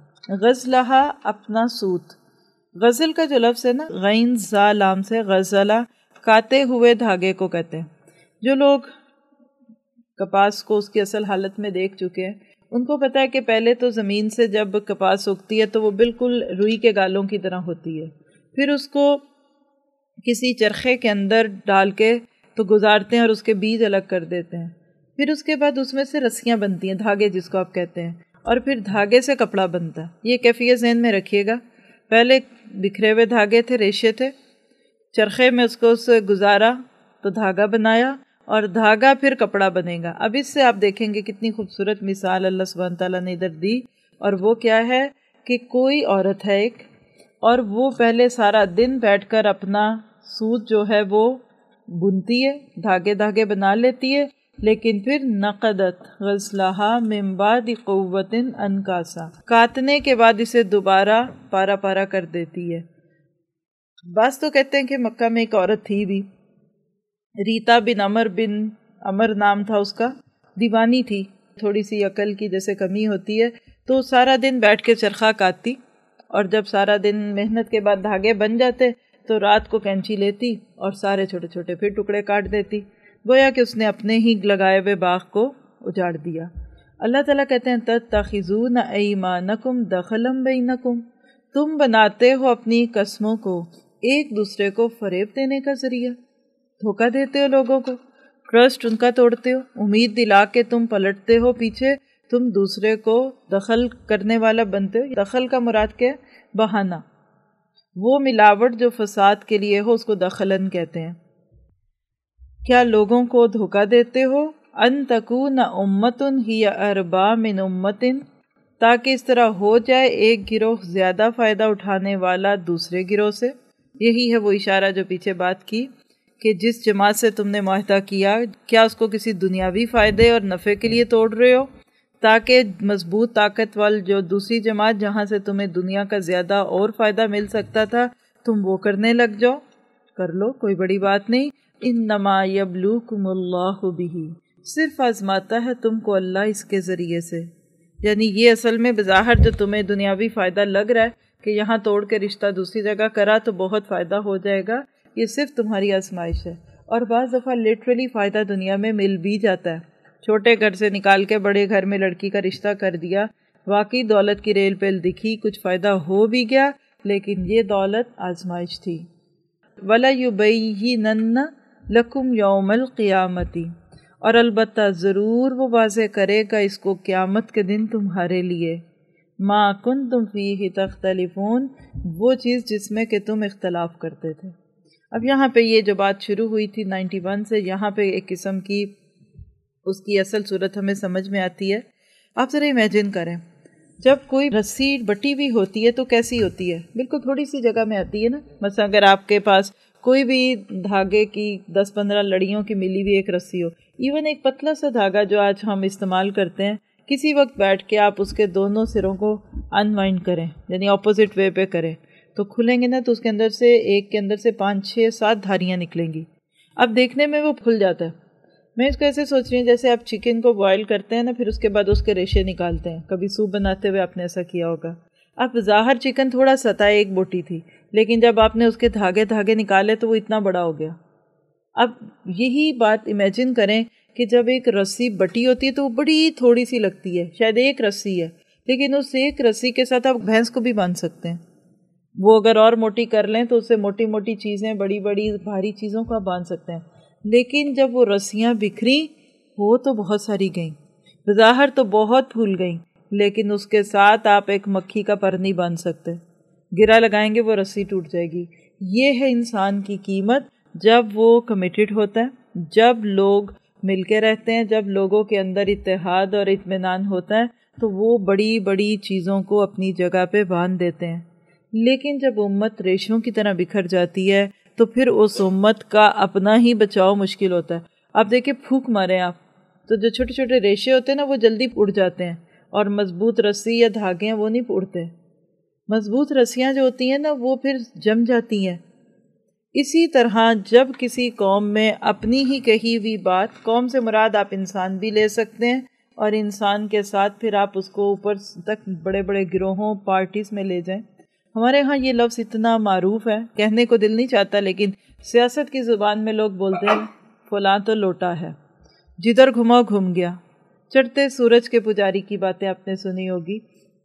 غزلہا اپنا سوت۔ غزل کا جو لفظ ہے نا، غین زا لام سے غزلہ، کاتے ہوئے دھاگے کو کہتے ہیں۔ جو لوگ کپاس کو اس کی اصل حالت میں دیکھ چکے ہیں ان کو پتہ ہے کہ پہلے تو زمین سے جب کپاس اگتی ہے تو وہ بالکل روئی کے گالوں کی طرح ہوتی ہے، پھر اس کو کسی چرخے کے اندر ڈال کے تو گزارتے ہیں اور اس کے بیج الگ کر دیتے ہیں، پھر اس کے بعد اس میں سے رسیاں بنتی ہیں، دھاگے جس کو آپ کہتے ہیں، اور پھر دھاگے سے کپڑا بنتا ہے۔ یہ کیفیت ذہن میں رکھیے گا۔ پہلے بکھرے ہوئے دھاگے تھے، ریشے تھے، چرخے میں اس کو سے گزارا تو دھاگا بنایا، اور دھاگا پھر کپڑا بنے گا۔ اب اس سے آپ دیکھیں گے کتنی خوبصورت مثال اللہ سبحانہ تعالیٰ نے ادھر دی، اور وہ کیا ہے کہ کوئی عورت ہے ایک، اور وہ پہلے سارا دن بیٹھ کر اپنا سوت جو ہے وہ بنتی ہے، دھاگے بنا لیتی ہے، لیکن پھر نقدت غزلہا من بعد قوت انکاسا، کاتنے کے بعد اسے دوبارہ پارا پارا کر دیتی ہے۔ بعض تو کہتے ہیں کہ مکہ میں ایک عورت تھی بھی، ریتا بن عمر نام تھا اس کا، دیوانی تھی، تھوڑی سی عقل کی جیسے کمی ہوتی ہے، تو سارا دن بیٹھ کے چرخہ کاٹتی، اور جب سارا دن محنت کے بعد دھاگے بن جاتے تو رات کو کینچی لیتی اور سارے چھوٹے چھوٹے پھر ٹکڑے کاٹ دیتی، گویا کہ اس نے اپنے ہی لگائے ہوئے باغ کو اجاڑ دیا۔ اللہ تعالیٰ کہتے ہیں تَتَّخِذُونَ أَيْمَانَكُمْ دَخَلًا بَيْنَكُمْ، تم بناتے ہو اپنی قسموں کو ایک دوسرے کو فریب دینے کا ذریعہ، دھوکہ دیتے ہو لوگوں کو، ٹرسٹ ان کا توڑتے ہو، امید دلا کے تم پلٹتے ہو پیچھے، تم دوسرے کو دخل کرنے والا بنتے ہو۔ دخل کا مراد کیا ہے؟ بہانہ، وہ ملاوٹ جو فساد کے لیے ہو اس کو دخلاً کہتے ہیں۔ کیا لوگوں کو دھوکہ دیتے ہو؟ ان تکون امۃ ہی اربا من امۃ، تاکہ اس طرح ہو جائے ایک گروہ زیادہ فائدہ اٹھانے والا دوسرے گروہ سے۔ یہی ہے وہ اشارہ جو پیچھے بات کی کہ جس جماعت سے تم نے معاہدہ کیا، کیا اس کو کسی دنیاوی فائدے اور نفع کے لیے توڑ رہے ہو، تاکہ مضبوط طاقت وال جو دوسری جماعت جہاں سے تمہیں دنیا کا زیادہ اور فائدہ مل سکتا تھا تم وہ کرنے لگ جاؤ؟ کر لو، کوئی بڑی بات نہیں۔ انما یبلوکم اللہ بہ، صرف آزماتا ہے تم کو اللہ اس کے ذریعے سے، یعنی یہ اصل میں بظاہر جو تمہیں دنیاوی فائدہ لگ رہا ہے کہ یہاں توڑ کے رشتہ دوسری جگہ کرا تو بہت فائدہ ہو جائے گا، یہ صرف تمہاری آزمائش ہے۔ اور بعض دفعہ لٹرلی فائدہ دنیا میں مل بھی جاتا ہے، چھوٹے گھر سے نکال کے بڑے گھر میں لڑکی کا رشتہ کر دیا، واقعی دولت کی ریل پیل دکھی، کچھ فائدہ ہو بھی گیا، لیکن یہ دولت آزمائش تھی۔ وَلَيُبَيِّنَنَّ لَكُمْ يَوْمَ الْقِيَامَةِ، اور البتہ ضرور وہ واضح کرے گا اس کو قیامت کے دن تمہارے لیے، مَا كُنْتُمْ فِيهِ تَخْتَلِفُونَ، وہ چیز جس میں کہ تم اختلاف کرتے تھے۔ اب یہاں پہ یہ جو بات شروع ہوئی تھی 91 سے، یہاں پہ ایک قسم کی اس کی اصل صورت ہمیں سمجھ میں آتی ہے۔ آپ ذرا امیجن کریں، جب کوئی رسی بٹی ہوئی ہوتی ہے تو کیسی ہوتی ہے؟ بالکل تھوڑی سی جگہ میں آتی ہے نا۔ مثلا اگر آپ کے پاس کوئی بھی دھاگے کی 10-15 لڑیوں کی ملی ہوئی ایک رسی ہو، ایون ایک پتلا سا دھاگا جو آج ہم استعمال کرتے ہیں، کسی وقت بیٹھ کے آپ اس کے دونوں سروں کو انوائنڈ کریں، یعنی اپوزٹ وے پہ کریں، تو کھلیں گے نا تو اس کے اندر سے ایک کے اندر سے 5-6-7 دھاریاں نکلیں گی۔ اب دیکھنے میں وہ پھل جاتا ہے۔ میں اس کو ایسے سوچ رہی ہوں جیسے آپ چکن کو بوائل کرتے ہیں نا، پھر اس کے بعد اس کے ریشے نکالتے ہیں، کبھی سوپ بناتے ہوئے آپ نے ایسا کیا ہوگا۔ اب ظاہر چکن تھوڑا سطح ایک بوٹی تھی، لیکن جب آپ نے اس کے دھاگے نکالے تو وہ اتنا بڑا ہو گیا۔ اب یہی بات امیجن کریں کہ جب ایک رسی بٹی ہوتی ہے تو وہ بڑی تھوڑی سی لگتی ہے، شاید ایک رسی ہے، لیکن اس ایک رسی کے ساتھ آپ بھینس کو بھی باندھ سکتے ہیں۔ وہ اگر اور موٹی کر لیں تو اس سے موٹی موٹی چیزیں، بڑی بڑی بھاری چیزوں کو آپ باندھ سکتے ہیں۔ لیکن جب وہ رسیاں بکھری، وہ تو بہت ساری گئیں، بظاہر تو بہت پھول گئیں، لیکن اس کے ساتھ آپ ایک مکھی کا پر نہیں باندھ سکتے، گرا لگائیں گے وہ رسی ٹوٹ جائے گی۔ یہ ہے انسان کی قیمت جب وہ کمیٹڈ ہوتا ہے، جب لوگ مل کے رہتے ہیں، جب لوگوں کے اندر اتحاد اور اطمینان ہوتا ہے تو وہ بڑی بڑی چیزوں کو اپنی جگہ پہ باندھ دیتے ہیں۔ لیکن جب امت ریشوں کی طرح بکھر جاتی ہے تو پھر اس امت کا اپنا ہی بچاؤ مشکل ہوتا ہے۔ آپ دیکھیں، پھونک ماریں آپ تو جو چھوٹے چھوٹے ریشے ہوتے ہیں نا وہ جلدی اڑ جاتے ہیں، اور مضبوط رسی یا دھاگے ہیں وہ نہیں اڑتے۔ مضبوط رسیاں جو ہوتی ہیں نا وہ پھر جم جاتی ہیں۔ اسی طرح جب کسی قوم میں اپنی ہی کہی ہوئی بات، قوم سے مراد آپ انسان بھی لے سکتے ہیں، اور انسان کے ساتھ پھر آپ اس کو اوپر تک بڑے بڑے گروہوں پارٹیز میں لے جائیں۔ ہمارے ہاں یہ لفظ اتنا معروف ہے، کہنے کو دل نہیں چاہتا، لیکن سیاست کی زبان میں لوگ بولتے ہیں فلاں تو لوٹا ہے، جدھر گھماؤ گھوم گیا۔ چڑھتے سورج کے پجاری کی باتیں آپ نے سنی ہوگی۔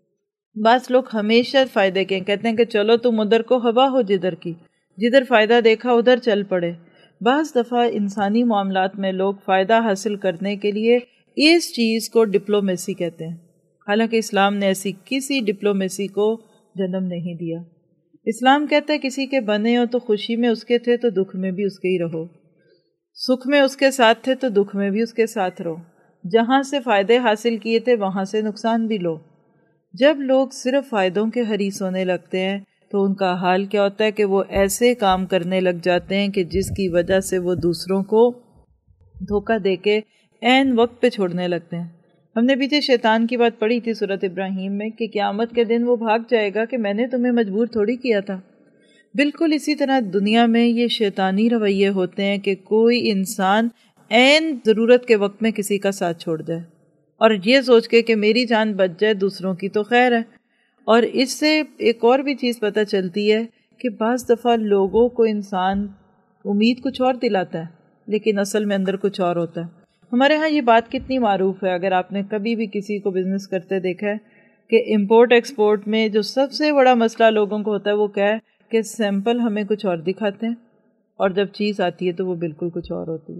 بعض لوگ ہمیشہ فائدے کے کہتے ہیں کہ چلو تم ادھر کو ہوا ہو جدھر کی، جدھر فائدہ دیکھا ادھر چل پڑے۔ بعض دفعہ انسانی معاملات میں لوگ فائدہ حاصل کرنے کے لیے اس چیز کو ڈپلومیسی کہتے ہیں، حالانکہ اسلام نے ایسی کسی ڈپلومیسی کو جنم نہیں دیا۔ اسلام کہتا ہے کسی کے بنے ہو تو خوشی میں اس کے تھے تو دکھ میں بھی اس کے ہی رہو، سکھ میں اس کے ساتھ تھے تو دکھ میں بھی اس کے ساتھ رہو، جہاں سے فائدے حاصل کیے تھے وہاں سے نقصان بھی لو۔ جب لوگ صرف فائدوں کے حریص ہونے لگتے ہیں تو ان کا حال کیا ہوتا ہے کہ وہ ایسے کام کرنے لگ جاتے ہیں کہ جس کی وجہ سے وہ دوسروں کو دھوکہ دے کے عین وقت پہ چھوڑنے لگتے ہیں۔ ہم نے پیچھے شیطان کی بات پڑھی تھی سورۃ ابراہیم میں کہ قیامت کے دن وہ بھاگ جائے گا کہ میں نے تمہیں مجبور تھوڑی کیا تھا۔ بالکل اسی طرح دنیا میں یہ شیطانی رویے ہوتے ہیں کہ کوئی انسان عین ضرورت کے وقت میں کسی کا ساتھ چھوڑ جائے اور یہ سوچ کے کہ میری جان بچ جائے دوسروں کی تو خیر ہے۔ اور اس سے ایک اور بھی چیز پتہ چلتی ہے کہ بعض دفعہ لوگوں کو انسان امید کچھ اور دلاتا ہے لیکن اصل میں اندر کچھ اور ہوتا ہے۔ ہمارے ہاں یہ بات کتنی معروف ہے، اگر آپ نے کبھی بھی کسی کو بزنس کرتے دیکھا ہے کہ امپورٹ ایکسپورٹ میں جو سب سے بڑا مسئلہ لوگوں کو ہوتا ہے وہ کیا ہے کہ سیمپل ہمیں کچھ اور دکھاتے ہیں اور جب چیز آتی ہے تو وہ بالکل کچھ اور ہوتی ہے۔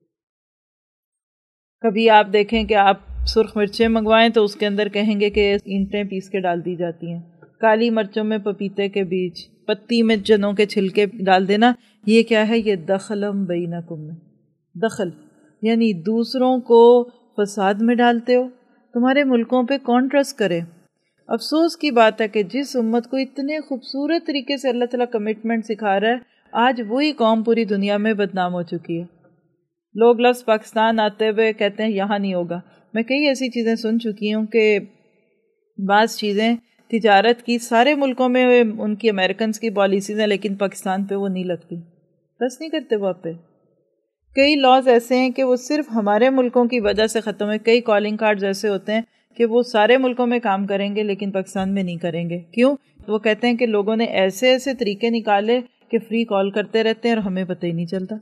کبھی آپ دیکھیں کہ آپ سرخ مرچیں منگوائیں تو اس کے اندر کہیں گے کہ اینٹیں پیس کے ڈال دی جاتی ہیں، کالی مرچوں میں پپیتے کے بیج، پتی میں چنوں کے چھلکے ڈال دینا، یہ کیا ہے؟ یہ دخلم بینکم میں دخل، یعنی دوسروں کو فساد میں ڈالتے ہو۔ تمہارے ملکوں پہ کون ٹرسٹ کرے؟ افسوس کی بات ہے کہ جس امت کو اتنے خوبصورت طریقے سے اللہ تعالیٰ کمٹمنٹ سکھا رہا ہے، آج وہی قوم پوری دنیا میں بدنام ہو چکی ہے۔ لوگ لفظ پاکستان آتے ہوئے کہتے ہیں یہاں نہیں ہوگا۔ میں کئی ایسی چیزیں سن چکی ہوں کہ بعض چیزیں تجارت کی سارے ملکوں میں ان کی امریکنز کی پالیسیز ہیں لیکن پاکستان پہ وہ نہیں لگتی، بس نہیں کرتے وہ آپ پہ۔ کئی لاز ایسے ہیں کہ وہ صرف ہمارے ملکوں کی وجہ سے ختم ہوئے، کئی کالنگ کارڈز ایسے ہوتے ہیں کہ وہ سارے ملکوں میں کام کریں گے لیکن پاکستان میں نہیں کریں گے۔ کیوں؟ وہ کہتے ہیں کہ لوگوں نے ایسے ایسے طریقے نکالے کہ فری کال کرتے رہتے ہیں اور ہمیں پتہ ہی نہیں چلتا۔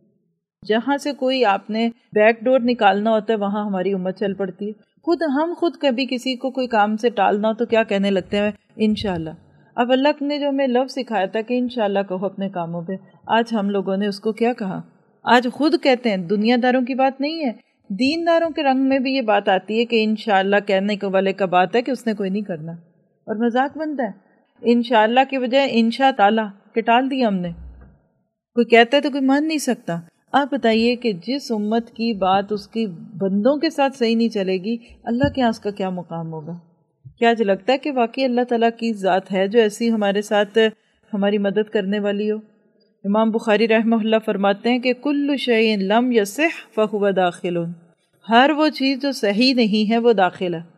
جہاں سے کوئی آپ نے بیک ڈور نکالنا ہوتا ہے وہاں ہماری امت چل پڑتی ہے۔ خود کبھی کسی کو کوئی کام سے ٹالنا ہو تو کیا کہنے لگتے ہیں؟ انشاءاللہ۔ اب اللہ نے جو ہمیں لفظ سکھایا تھا کہ انشاءاللہ کہو اپنے کاموں پہ، آج ہم لوگوں نے اس کو کیا کہا؟ آج خود کہتے ہیں، دنیا داروں کی بات نہیں ہے، دین داروں کے رنگ میں بھی یہ بات آتی ہے کہ انشاءاللہ کہنے والے کا بات ہے کہ اس نے کوئی نہیں کرنا، اور مذاق بنتا ہے۔ انشاءاللہ کی بجائے انشاء تعالیٰ کہ ٹال دیا ہم نے۔ کوئی کہتا ہے تو کوئی مان نہیں سکتا۔ آپ بتائیے کہ جس امت کی بات اس کی بندوں کے ساتھ صحیح نہیں چلے گی، اللہ کے یہاں اس کا کیا مقام ہوگا؟ کیا آج لگتا ہے کہ واقعی اللہ تعالیٰ کی ذات ہے جو ایسی ہمارے ساتھ ہماری مدد کرنے والی ہو؟ امام بخاری رحمہ اللہ فرماتے ہیں کہ کل شیء لم یصح فہو داخل، ہر وہ چیز جو صحیح نہیں ہے وہ داخل ہے۔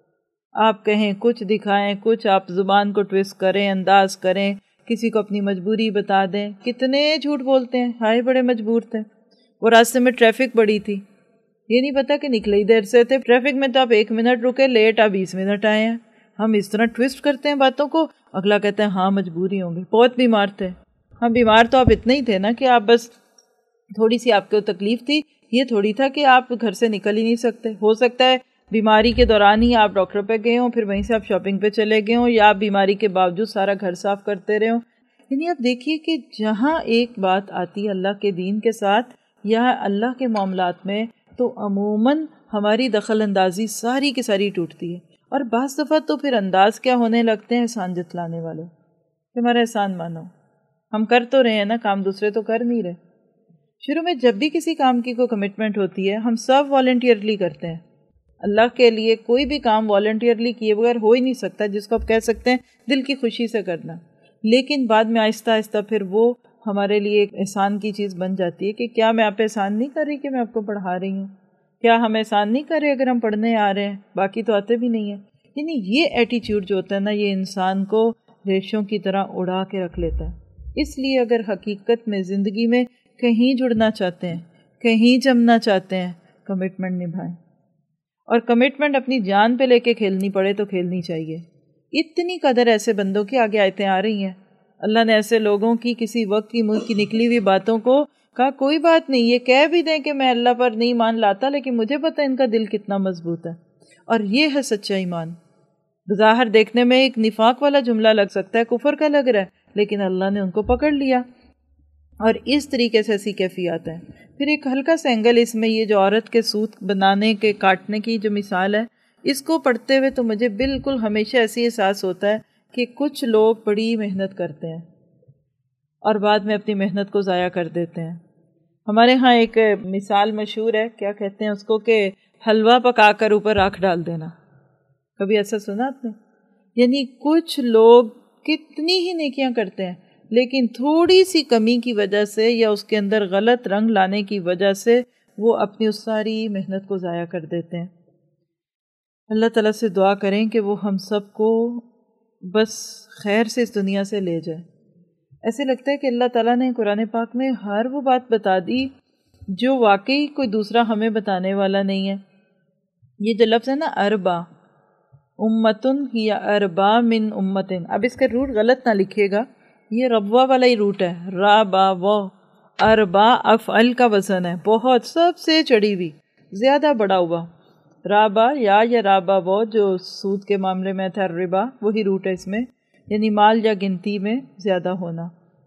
آپ کہیں کچھ دکھائیں، کچھ آپ زبان کو ٹویسٹ کریں، انداز کریں، کسی کو اپنی مجبوری بتا دیں، کتنے جھوٹ بولتے ہیں، ہائے بڑے مجبور تھے، وہ راستے میں ٹریفک بڑی تھی، یہ نہیں پتا کہ نکلے ہی دیر سے تھے، ٹریفک میں تو آپ 1 منٹ رکے، لیٹ آپ 20 منٹ آئے ہیں۔ ہم اس طرح ٹویسٹ کرتے ہیں باتوں کو، اگلا کہتا ہے ہاں مجبوری ہوں گی، بہت بیمار تھے۔ ہاں بیمار تو آپ اتنے ہی تھے نا کہ آپ بس تھوڑی سی آپ کو تکلیف تھی، یہ تھوڑی تھا کہ آپ گھر سے نکل ہی نہیں سکتے۔ ہو سکتا ہے بیماری کے دوران ہی آپ ڈاکٹر پہ گئے ہوں، پھر وہیں سے آپ شاپنگ پہ چلے گئے ہوں، یا آپ بیماری کے باوجود سارا گھر صاف کرتے رہے ہوں۔ یعنی آپ دیکھیے کہ جہاں ایک بات آتی ہے اللہ کے دین کے ساتھ یا اللہ کے معاملات میں تو عموماً ہماری دخل اندازی ساری کی ساری ٹوٹتی ہے، اور بعض دفعہ تو پھر انداز کیا ہونے لگتے ہیں احسان جتلانے والے کہ ہمارا احسان مانو، ہم کر تو رہے ہیں نا کام، دوسرے تو کر نہیں رہے۔ شروع میں جب بھی کسی کام کی کوئی کمٹمنٹ ہوتی ہے ہم سب والنٹیئرلی کرتے ہیں، اللہ کے لیے کوئی بھی کام والنٹیئرلی کیے بغیر ہو ہی نہیں سکتا، جس کو آپ کہہ سکتے ہیں دل کی خوشی سے کرنا، لیکن بعد میں آہستہ آہستہ پھر وہ ہمارے لیے ایک احسان کی چیز بن جاتی ہے کہ کیا میں آپ پہ احسان نہیں کر رہی کہ میں آپ کو پڑھا رہی ہوں، کیا ہم احسان نہیں کر رہے اگر ہم پڑھنے آ رہے ہیں، باقی تو آتے بھی نہیں ہیں۔ یعنی یہ ایٹیچیوڈ جو ہوتا ہے نا، یہ انسان کو ریشوں کی طرح اڑا کے رکھ لیتا ہے۔ اس لیے اگر حقیقت میں زندگی میں کہیں جڑنا چاہتے ہیں، کہیں جمنا چاہتے ہیں، کمٹمنٹ نبھائیں، اور کمٹمنٹ اپنی جان پہ لے کے کھیلنی پڑے تو کھیلنی چاہیے۔ اتنی قدر ایسے بندوں کی آگے آیتیں آ رہی ہیں، اللہ نے ایسے لوگوں کی کسی وقت کی منہ کی نکلی ہوئی باتوں کو کہا کوئی بات نہیں، یہ کہہ بھی دیں کہ میں اللہ پر نہیں مان لاتا لیکن مجھے پتہ ان کا دل کتنا مضبوط ہے، اور یہ ہے سچا ایمان۔ بظاہر دیکھنے میں ایک نفاق والا جملہ لگ سکتا ہے، کفر کا لگ رہا ہے، لیکن اللہ نے ان کو پکڑ لیا۔ اور اس طریقے سے ایسی کیفیات ہیں۔ پھر ایک ہلکا سا اینگل اس میں یہ جو عورت کے سوت بنانے کے کاٹنے کی جو مثال ہے، اس کو پڑھتے ہوئے تو مجھے بالکل ہمیشہ ایسی احساس ہوتا ہے کہ کچھ لوگ بڑی محنت کرتے ہیں اور بعد میں اپنی محنت کو ضائع کر دیتے ہیں۔ ہمارے ہاں ایک مثال مشہور ہے، کیا کہتے ہیں اس کو، کہ حلوہ پکا کر اوپر راکھ ڈال دینا۔ کبھی ایسا سنا آپ نے؟ یعنی کچھ لوگ کتنی ہی نیکیاں کرتے ہیں لیکن تھوڑی سی کمی کی وجہ سے یا اس کے اندر غلط رنگ لانے کی وجہ سے وہ اپنی اس ساری محنت کو ضائع کر دیتے ہیں۔ اللہ تعالیٰ سے دعا کریں کہ وہ ہم سب کو بس خیر سے اس دنیا سے لے جائے۔ ایسے لگتا ہے کہ اللہ تعالیٰ نے قرآن پاک میں ہر وہ بات بتا دی جو واقعی کوئی دوسرا ہمیں بتانے والا نہیں ہے۔ یہ جو لفظ ہے نا اربا، امتن ہی اربا من امتن، اب اس کا روٹ غلط نہ لکھیے گا، یہ ربوا والا ہی روٹ ہے، را با و، اربا افعل کا وزن ہے، بہت سب سے چڑھی ہوئی، زیادہ بڑا ہوا۔ رابا یا رابا وہ جو سود کے معاملے میں تھا ربا، وہی روٹ ہے اس میں، یعنی مال یا گنتی میں زیادہ ہونا۔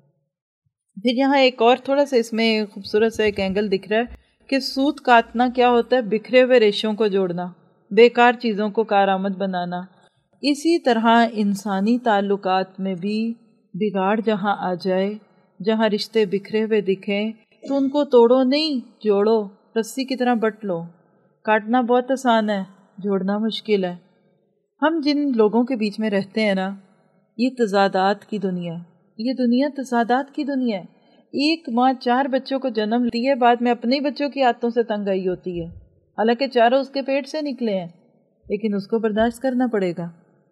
پھر یہاں ایک اور تھوڑا سا اس میں خوبصورت سا ایک اینگل دکھ رہا ہے کہ سود کاٹنا کیا ہوتا ہے، بکھرے ہوئے ریشوں کو جوڑنا، بیکار چیزوں کو کارآمد بنانا۔ اسی طرح انسانی تعلقات میں بھی بگاڑ جہاں آ جائے، جہاں رشتے بکھرے ہوئے دکھیں تو ان کو توڑو نہیں، جوڑو، رسی کی طرح بٹ لو۔ کاٹنا بہت آسان ہے، جوڑنا مشکل ہے۔ ہم جن لوگوں کے بیچ میں رہتے ہیں نا، یہ تضادات کی دنیا ہے، یہ دنیا تضادات کی دنیا ہے۔ ایک ماں 4 بچوں کو جنم دی ہے، بعد میں اپنے بچوں کی عادتوں سے تنگ آئی ہوتی ہے، حالانکہ چاروں اس کے پیٹ سے نکلے ہیں، لیکن اس کو برداشت کرنا پڑے گا۔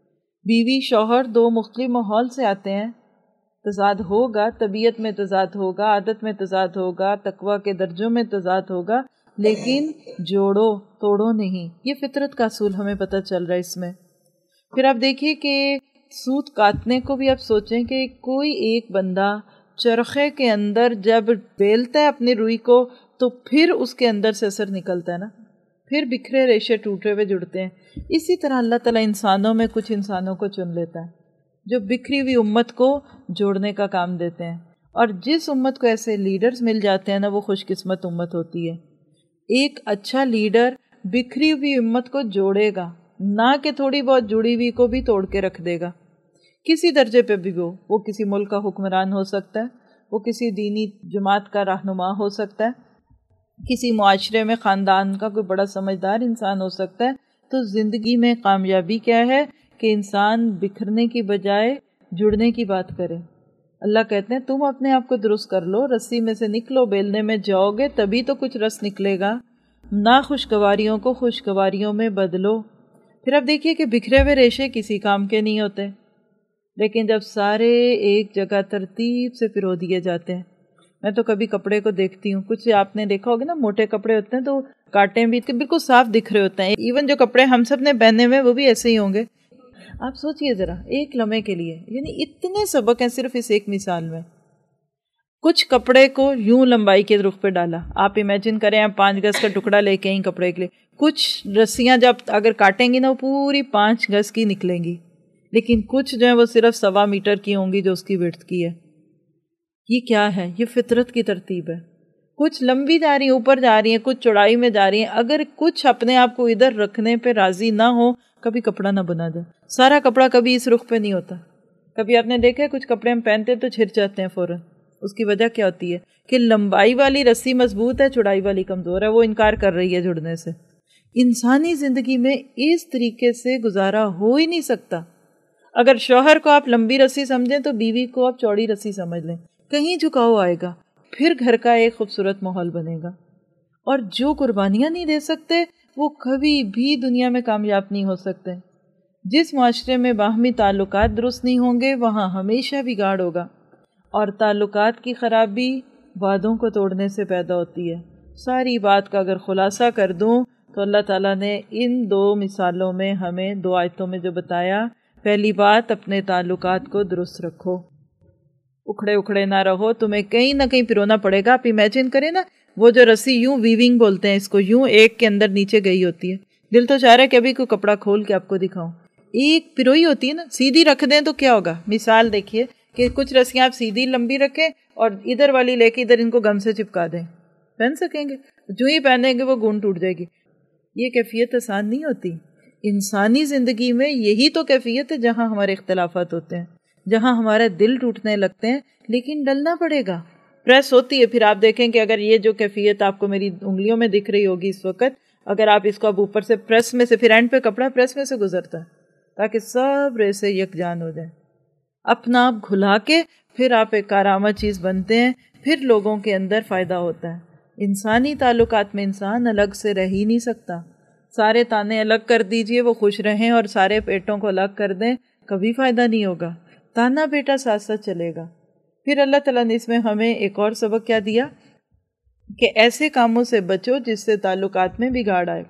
بیوی شوہر 2 مختلف ماحول سے آتے ہیں، تضاد ہوگا، طبیعت میں تضاد ہوگا، عادت میں تضاد ہوگا، تقویٰ کے درجوں میں تضاد ہوگا، لیکن جوڑو توڑو نہیں۔ یہ فطرت کا اصول ہمیں پتہ چل رہا ہے اس میں۔ پھر آپ دیکھیے کہ سوت کاٹنے کو بھی آپ سوچیں کہ کوئی ایک بندہ چرخے کے اندر جب بیلتا ہے اپنی روئی کو تو پھر اس کے اندر سے اثر نکلتا ہے نا، پھر بکھرے ریشے ٹوٹے ہوئے جڑتے ہیں۔ اسی طرح اللہ تعالیٰ انسانوں میں کچھ انسانوں کو چن لیتا ہے جو بکھری ہوئی امت کو جوڑنے کا کام دیتے ہیں، اور جس امت کو ایسے لیڈرز مل جاتے ہیں نا، وہ خوش قسمت امت ہوتی ہے۔ ایک اچھا لیڈر بکھری ہوئی امت کو جوڑے گا، نہ کہ تھوڑی بہت جڑی ہوئی کو بھی توڑ کے رکھ دے گا۔ کسی درجے پہ بھی وہ کسی ملک کا حکمران ہو سکتا ہے، وہ کسی دینی جماعت کا رہنما ہو سکتا ہے، کسی معاشرے میں خاندان کا کوئی بڑا سمجھدار انسان ہو سکتا ہے۔ تو زندگی میں کامیابی کیا ہے کہ انسان بکھرنے کی بجائے جڑنے کی بات کرے۔ اللہ کہتے ہیں تم اپنے آپ کو درست کر لو، رسی میں سے نکلو، بیلنے میں جاؤ گے تبھی تو کچھ رس نکلے گا، ناخوشگواریوں کو خوشگواریوں میں بدلو۔ پھر اب دیکھیے کہ بکھرے ہوئے ریشے کسی کام کے نہیں ہوتے، لیکن جب سارے ایک جگہ ترتیب سے پرو دیے جاتے ہیں۔ میں تو کبھی کپڑے کو دیکھتی ہوں، کچھ آپ نے دیکھا ہوگا نا، موٹے کپڑے ہوتے ہیں تو کاٹیں بھی بالکل صاف دکھ رہے ہوتے ہیں، ایون جو کپڑے ہم سب نے پہنے ہوئے وہ بھی ایسے ہی ہوں گے۔ آپ سوچئے ذرا ایک لمحے کے لیے، یعنی اتنے سبق ہیں صرف اس ایک مثال میں۔ کچھ کپڑے کو یوں لمبائی کے رخ پہ ڈالا، آپ امیجن کریں آپ 5 گز کا ٹکڑا لے کے آئیں کپڑے کے لیے، کچھ رسیاں جب اگر کاٹیں گی نا وہ پوری 5 گز کی نکلیں گی، لیکن کچھ جو ہیں وہ صرف 1.25 میٹر کی ہوں گی جو اس کی وڈتھ کی ہے۔ یہ کیا ہے؟ یہ فطرت کی ترتیب ہے۔ کچھ لمبی جا رہی ہیں، اوپر جا رہی ہیں، کچھ چوڑائی میں جا رہی ہیں۔ اگر کچھ اپنے آپ کو ادھر رکھنے پہ راضی نہ ہو، کبھی کپڑا نہ بنا جائے۔ سارا کپڑا کبھی اس رخ پہ نہیں ہوتا۔ کبھی آپ نے دیکھا ہے کچھ کپڑے ہم پہنتے ہیں تو چھر جاتے ہیں فوراً، اس کی وجہ کیا ہوتی ہے کہ لمبائی والی رسی مضبوط ہے، چوڑائی والی کمزور ہے، وہ انکار کر رہی ہے جڑنے سے۔ انسانی زندگی میں اس طریقے سے گزارا ہو ہی نہیں سکتا۔ اگر شوہر کو آپ لمبی رسی سمجھیں تو بیوی کو آپ چوڑی رسی سمجھ لیں، کہیں جھکاؤ آئے گا، پھر گھر کا ایک خوبصورت ماحول بنے گا۔ اور جو قربانیاں نہیں دے سکتے وہ کبھی بھی دنیا میں کامیاب نہیں ہو سکتے۔ جس معاشرے میں باہمی تعلقات درست نہیں ہوں گے وہاں ہمیشہ بگاڑ ہوگا، اور تعلقات کی خرابی وعدوں کو توڑنے سے پیدا ہوتی ہے۔ ساری بات کا اگر خلاصہ کر دوں تو اللہ تعالیٰ نے ان 2 مثالوں میں ہمیں 2 آیتوں میں جو بتایا، پہلی بات اپنے تعلقات کو درست رکھو، اکھڑے اکھڑے نہ رہو، تمہیں کہیں نہ کہیں پرونا پڑے گا۔ آپ امیجن کریں نا، وہ جو رسی یوں ویونگ بولتے ہیں اس کو، یوں ایک کے اندر نیچے گئی ہوتی ہے، دل تو چاہ رہا ہے کہ ابھی کوئی کپڑا کھول کے آپ کو دکھاؤں، ایک پروئی ہوتی ہے نا، سیدھی رکھ دیں تو کیا ہوگا؟ مثال دیکھیے کہ کچھ رسیاں آپ سیدھی لمبی رکھیں اور ادھر والی لے کے ادھر ان کو گم سے چپکا دیں، پہن سکیں گے؟ جو ہی پہنیں گے وہ گون ٹوٹ جائے گی۔ یہ کیفیت آسان نہیں ہوتی۔ انسانی زندگی میں یہی تو کیفیت ہے جہاں ہمارے اختلافات ہوتے ہیں، جہاں ہمارے دل ٹوٹنے لگتے ہیں، لیکن ڈلنا پڑے گا۔ پریس ہوتی ہے، پھر آپ دیکھیں کہ اگر یہ جو کیفیت آپ کو میری انگلیوں میں دکھ رہی ہوگی اس وقت، اگر آپ اس کو اب اوپر سے پریس میں سے، پھر اینڈ پہ کپڑا پریس میں سے گزرتا ہے تاکہ سب ریسے یکجان ہو جائیں، اپنا آپ گھلا کے پھر آپ ایک کارآمد چیز بنتے ہیں، پھر لوگوں کے اندر فائدہ ہوتا ہے۔ انسانی تعلقات میں انسان الگ سے رہ ہی نہیں سکتا۔ سارے تانے الگ کر دیجئے وہ خوش رہیں، اور سارے پیٹوں کو الگ کر دیں، کبھی فائدہ نہیں ہوگا، تانا بیٹا ساتھ ساتھ چلے گا۔ پھر اللہ تعالیٰ نے اس میں ہمیں ایک اور سبق کیا دیا کہ ایسے کاموں سے بچو جس سے تعلقات میں بگاڑ آئے۔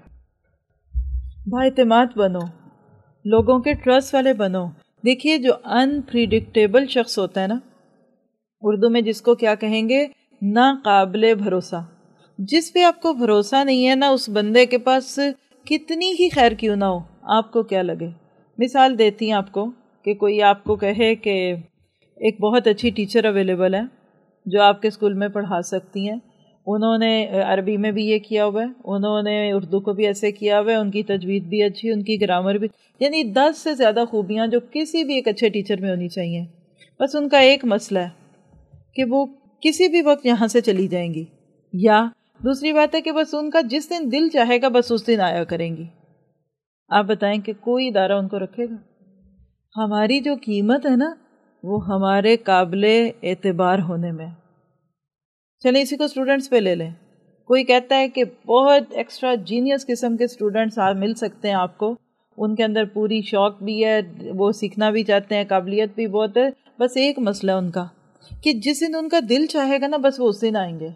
با اعتماد بنو، لوگوں کے ٹرسٹ والے بنو۔ دیکھیے جو انپریڈکٹیبل شخص ہوتا ہے نا، اردو میں جس کو کیا کہیں گے، ناقابل بھروسہ، جس پہ آپ کو بھروسہ نہیں ہے نا، اس بندے کے پاس کتنی ہی خیر کیوں نہ ہو، آپ کو کیا لگے۔ مثال دیتی ہیں آپ کو کہ کوئی آپ کو کہے کہ ایک بہت اچھی ٹیچر اویلیبل ہے جو آپ کے اسکول میں پڑھا سکتی ہیں، انہوں نے عربی میں بھی یہ کیا ہوا ہے، انہوں نے اردو کو بھی ایسے کیا ہوا ہے، ان کی تجوید بھی اچھی، ان کی گرامر بھی، یعنی 10 سے زیادہ خوبیاں جو کسی بھی ایک اچھے ٹیچر میں ہونی چاہیے۔ بس ان کا ایک مسئلہ ہے کہ وہ کسی بھی وقت یہاں سے چلی جائیں گی، یا دوسری بات ہے کہ بس ان کا جس دن دل چاہے گا بس اس دن آیا کریں گی۔ آپ بتائیں کہ کوئی ادارہ ان کو رکھے گا؟ ہماری جو قیمت ہے نا وہ ہمارے قابل اعتبار ہونے میں۔ چلیں اسی کو اسٹوڈنٹس پہ لے لیں، کوئی کہتا ہے کہ بہت ایکسٹرا جینیس قسم کے اسٹوڈنٹس مل سکتے ہیں آپ کو، ان کے اندر پوری شوق بھی ہے، وہ سیکھنا بھی چاہتے ہیں، قابلیت بھی بہت ہے، بس ایک مسئلہ ان کا کہ جس دن ان کا دل چاہے گا نا بس وہ اس دن آئیں گے۔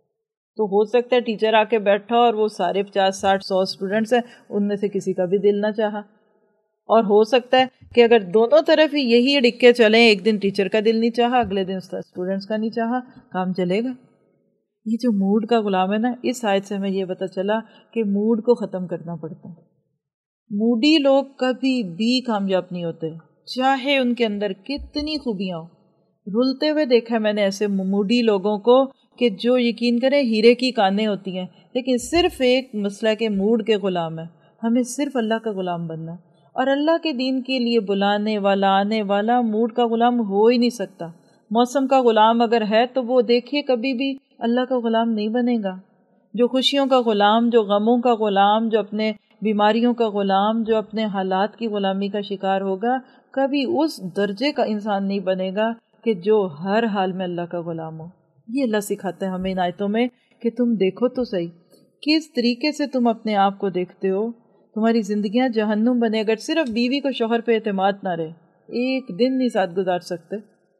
تو ہو سکتا ہے ٹیچر آ کے بیٹھا اور وہ سارے 50 60 100 اسٹوڈنٹس ہیں، ان میں سے کسی کا بھی دل نہ چاہا، اور ہو سکتا ہے کہ اگر دونوں طرف ہی یہی اڑک کے چلیں، ایک دن ٹیچر کا دل نہیں چاہا، اگلے دن اسٹوڈنٹس کا نہیں چاہا، کام چلے گا؟ یہ جو موڈ کا غلام ہے نا، اس آیت سے ہمیں یہ پتہ چلا کہ موڈ کو ختم کرنا پڑتا ہے۔ موڈی لوگ کبھی بھی کامیاب نہیں ہوتے، چاہے ان کے اندر کتنی خوبیاں ہوں۔ رلتے ہوئے دیکھا میں نے ایسے موڈی لوگوں کو کہ جو یقین کریں ہیرے کی کانیں ہوتی ہیں، لیکن صرف ایک مسئلہ کے موڈ کے غلام ہیں۔ ہمیں صرف اللہ کا غلام بننا ہے، اور اللہ کے دین کے لیے بلانے والا، آنے والا موڈ کا غلام ہو ہی نہیں سکتا۔ موسم کا غلام اگر ہے تو وہ دیکھیے کبھی بھی اللہ کا غلام نہیں بنے گا۔ جو خوشیوں کا غلام، جو غموں کا غلام، جو اپنے بیماریوں کا غلام، جو اپنے حالات کی غلامی کا شکار ہوگا، کبھی اس درجے کا انسان نہیں بنے گا کہ جو ہر حال میں اللہ کا غلام ہو۔ یہ اللہ سکھاتا ہے ہمیں ان آیتوں میں کہ تم دیکھو تو صحیح کس طریقے سے تم اپنے آپ کو دیکھتے ہو۔ تمہاری زندگیاں جہنم بنے اگر صرف بیوی کو شوہر پہ اعتماد نہ رہے، ایک دن نہیں ساتھ گزار سکتے۔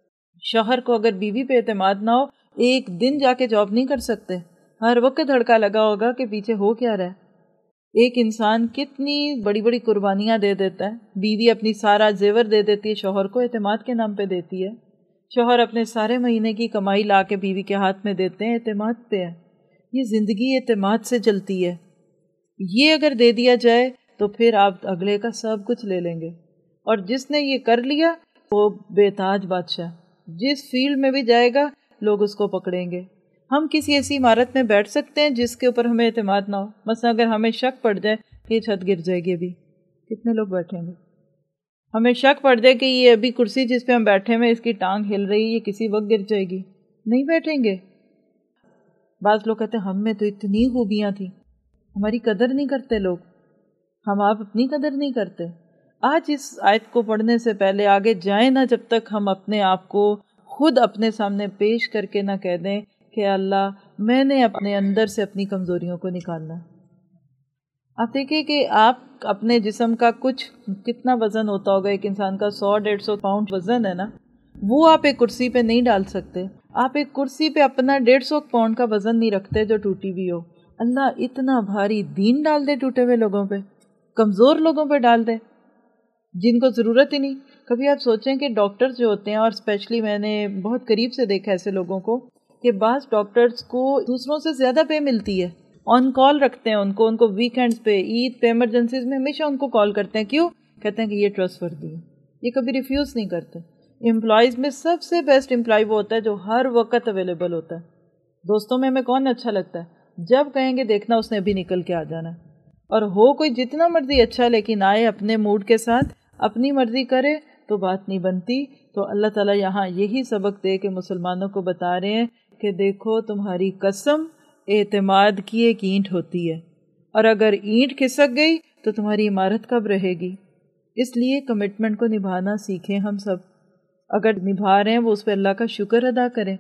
شوہر کو اگر بیوی پہ اعتماد نہ ہو، ایک دن جا کے جاب نہیں کر سکتے، ہر وقت دھڑکا لگا ہوگا کہ پیچھے ہو کیا رہا ہے۔ ایک انسان کتنی بڑی بڑی قربانیاں دے دیتا ہے، بیوی اپنی سارا زیور دے دیتی ہے، شوہر کو اعتماد کے نام پہ دیتی ہے، شوہر اپنے سارے مہینے کی کمائی لا کے بیوی کے ہاتھ میں دیتے ہیں، اعتماد پہ ہے۔ یہ زندگی اعتماد سے چلتی ہے۔ یہ اگر دے دیا جائے تو پھر آپ اگلے کا سب کچھ لے لیں گے، اور جس نے یہ کر لیا وہ بے تاج بادشاہ، جس فیلڈ میں بھی جائے گا لوگ اس کو پکڑیں گے۔ ہم کسی ایسی عمارت میں بیٹھ سکتے ہیں جس کے اوپر ہمیں اعتماد نہ ہو، مثلا اگر ہمیں شک پڑ جائے کہ یہ چھت گر جائے گی، ابھی کتنے لوگ بیٹھیں گے؟ ہمیں شک پڑ جائے کہ یہ ابھی کرسی جس پہ ہم بیٹھے ہوئے اس کی ٹانگ ہل رہی، یہ کسی وقت گر جائے گی، نہیں بیٹھیں گے۔ بعض لوگ کہتے ہیں ہم میں تو اتنی خوبیاں تھیں، ہماری قدر نہیں کرتے لوگ، ہم آپ اپنی قدر نہیں کرتے۔ آج اس آیت کو پڑھنے سے پہلے آگے جائیں نہ، جب تک ہم اپنے آپ کو خود اپنے سامنے پیش کر کے نہ کہہ دیں کہ اللہ میں نے اپنے اندر سے اپنی کمزوریوں کو نکالنا ہے۔ آپ دیکھیں کہ آپ اپنے جسم کا کچھ کتنا وزن ہوتا ہوگا، ایک انسان کا 100-150 پاؤنڈ وزن ہے نا، وہ آپ ایک کرسی پہ نہیں ڈال سکتے۔ آپ ایک کرسی پہ اپنا 150 پاؤنڈ کا وزن نہیں رکھتے جو ٹوٹی بھی ہو۔ اللہ اتنا بھاری دین ڈال دے ٹوٹے ہوئے لوگوں پہ، کمزور لوگوں پہ ڈال دے جن کو ضرورت ہی نہیں۔ کبھی آپ سوچیں کہ ڈاکٹرز جو ہوتے ہیں، اور اسپیشلی میں نے بہت قریب سے دیکھا ایسے لوگوں کو کہ بعض ڈاکٹرز کو دوسروں سے زیادہ پے ملتی ہے، آن کال رکھتے ہیں ان کو ویکینڈز پہ، عید پہ، ایمرجنسیز میں ہمیشہ ان کو کال کرتے ہیں۔ کیوں؟ کہتے ہیں کہ یہ ٹرسٹ وردی ہے، یہ کبھی ریفیوز نہیں کرتے۔ امپلائیز میں سب سے بیسٹ امپلائی وہ ہوتا ہے جو ہر وقت اویلیبل ہوتا ہے. دوستوں میں ہمیں کون اچھا لگتا ہے؟ جب کہیں گے دیکھنا اس نے ابھی نکل کے آ جانا ہے. اور ہو کوئی جتنا مرضی اچھا لیکن آئے اپنے موڈ کے ساتھ اپنی مرضی کرے تو بات نہیں بنتی. تو اللہ تعالیٰ یہاں یہی سبق دے کے مسلمانوں کو بتا رہے ہیں کہ دیکھو تمہاری قسم اعتماد کی ایک اینٹ ہوتی ہے، اور اگر اینٹ کھسک گئی تو تمہاری عمارت کب رہے گی؟ اس لیے کمٹمنٹ کو نبھانا سیکھیں ہم سب. اگر نبھا رہے ہیں وہ اس پہ اللہ کا شکر ادا کریں،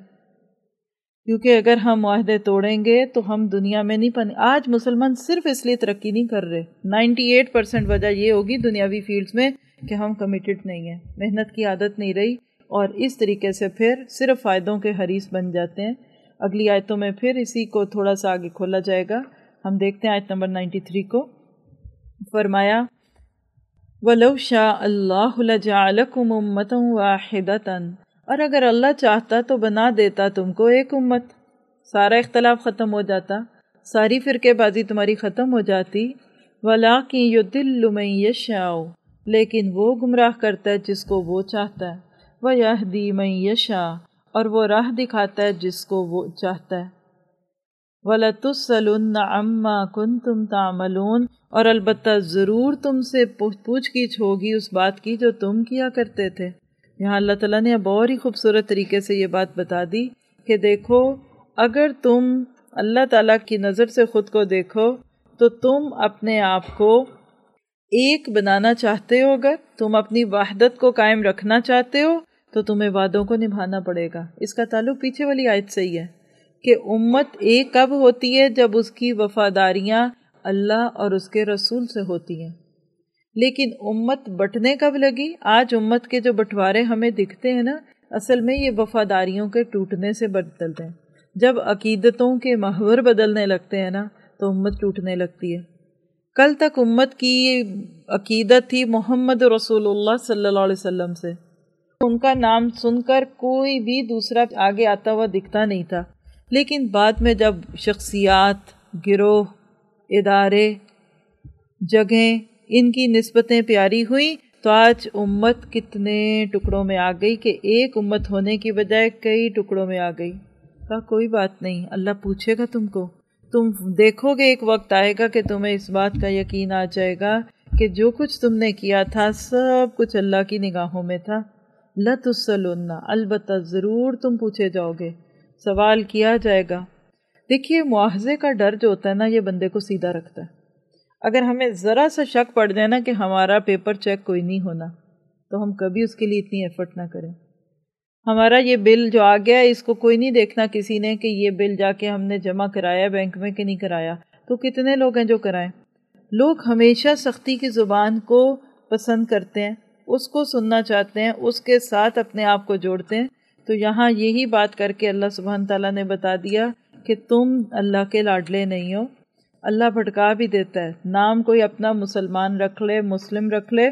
کیونکہ اگر ہم معاہدے توڑیں گے تو ہم دنیا میں نہیں آج مسلمان صرف اس لیے ترقی نہیں کر رہے، 98% وجہ یہ ہوگی دنیاوی فیلڈز میں کہ ہم کمیٹڈ نہیں ہیں، محنت کی عادت نہیں رہی، اور اس طریقے سے پھر صرف فائدوں کے حریص بن جاتے ہیں. اگلی آیتوں میں پھر اسی کو تھوڑا سا آگے کھولا جائے گا. ہم دیکھتے ہیں آیت نمبر 93 کو. فرمایا وَلَوْ شَاءَ اللَّهُ لَجَعَلَكُمْ أُمَّةً وَاحِدَةً، اور اگر اللہ چاہتا تو بنا دیتا تم کو ایک امت، سارا اختلاف ختم ہو جاتا، ساری فرقے بازی تمہاری ختم ہو جاتی. وَلَٰكِن يُضِلُّ مَن يَشَاءُ، لیکن وہ گمراہ کرتا ہے جس کو وہ چاہتا ہے. وَيَهْدِي مَن يَشَاءُ، اور وہ راہ دکھاتا ہے جس کو وہ چاہتا ہے. وَلَتُسْأَلُنَّ عَمَّا كُنتُمْ تَعْمَلُونَ، اور البتہ ضرور تم سے پوچھ گچھ ہوگی اس بات کی جو تم کیا کرتے تھے. یہاں اللہ تعالیٰ نے اب اور ہی خوبصورت طریقے سے یہ بات بتا دی کہ دیکھو اگر تم اللہ تعالیٰ کی نظر سے خود کو دیکھو تو تم اپنے آپ کو ایک بنانا چاہتے ہو، اگر تم اپنی وحدت کو قائم رکھنا چاہتے ہو تو تمہیں وعدوں کو نبھانا پڑے گا. اس کا تعلق پیچھے والی آیت سے ہی ہے کہ امت ایک کب ہوتی ہے؟ جب اس کی وفاداریاں اللہ اور اس کے رسول سے ہوتی ہیں. لیکن امت بٹنے کب لگی؟ آج امت کے جو بٹوارے ہمیں دکھتے ہیں نا، اصل میں یہ وفاداریوں کے ٹوٹنے سے بدلتے ہیں. جب عقیدتوں کے محور بدلنے لگتے ہیں نا تو امت ٹوٹنے لگتی ہے. کل تک امت کی عقیدت تھی محمد رسول اللہ صلی اللہ علیہ وسلم سے، ان کا نام سن کر کوئی بھی دوسرا آگے آتا ہوا دکھتا نہیں تھا. لیکن بعد میں جب شخصیات، گروہ، ادارے، جگہیں، ان کی نسبتیں پیاری ہوئیں تو آج امت کتنے ٹکڑوں میں آ گئی کہ ایک امت ہونے کی بجائے کئی ٹکڑوں میں آ گئی. کہا کوئی بات نہیں، اللہ پوچھے گا تم کو، تم دیکھو گے ایک وقت آئے گا کہ تمہیں اس بات کا یقین آ جائے گا کہ جو کچھ تم نے کیا تھا سب کچھ اللہ کی نگاہوں میں تھا. لَتُسْأَلُنَّ، البتہ ضرور تم پوچھے جاؤ گے، سوال کیا جائے گا. دیکھیے مواخذے کا ڈر جو ہوتا ہے نا یہ بندے کو سیدھا رکھتا ہے. اگر ہمیں ذرا سا شک پڑ جائے نا کہ ہمارا پیپر چیک کوئی نہیں ہونا تو ہم کبھی اس کے لیے اتنی ایفرٹ نہ کریں. ہمارا یہ بل جو آ گیا اس کو کوئی نہیں دیکھنا کسی نے کہ یہ بل جا کے ہم نے جمع کرایا بینک میں کہ نہیں کرایا. تو کتنے لوگ ہیں جو کرائیں. لوگ ہمیشہ سختی کی زبان کو پسند کرتے ہیں، اس کو سننا چاہتے ہیں، اس کے ساتھ اپنے آپ کو جوڑتے ہیں. تو یہاں یہی بات کر کے اللہ سبحانہ تعالیٰ نے بتا دیا کہ تم اللہ کے لاڈلے نہیں ہو. اللہ بھٹکا بھی دیتا ہے، نام کوئی اپنا مسلمان رکھ لے، مسلم رکھ لے،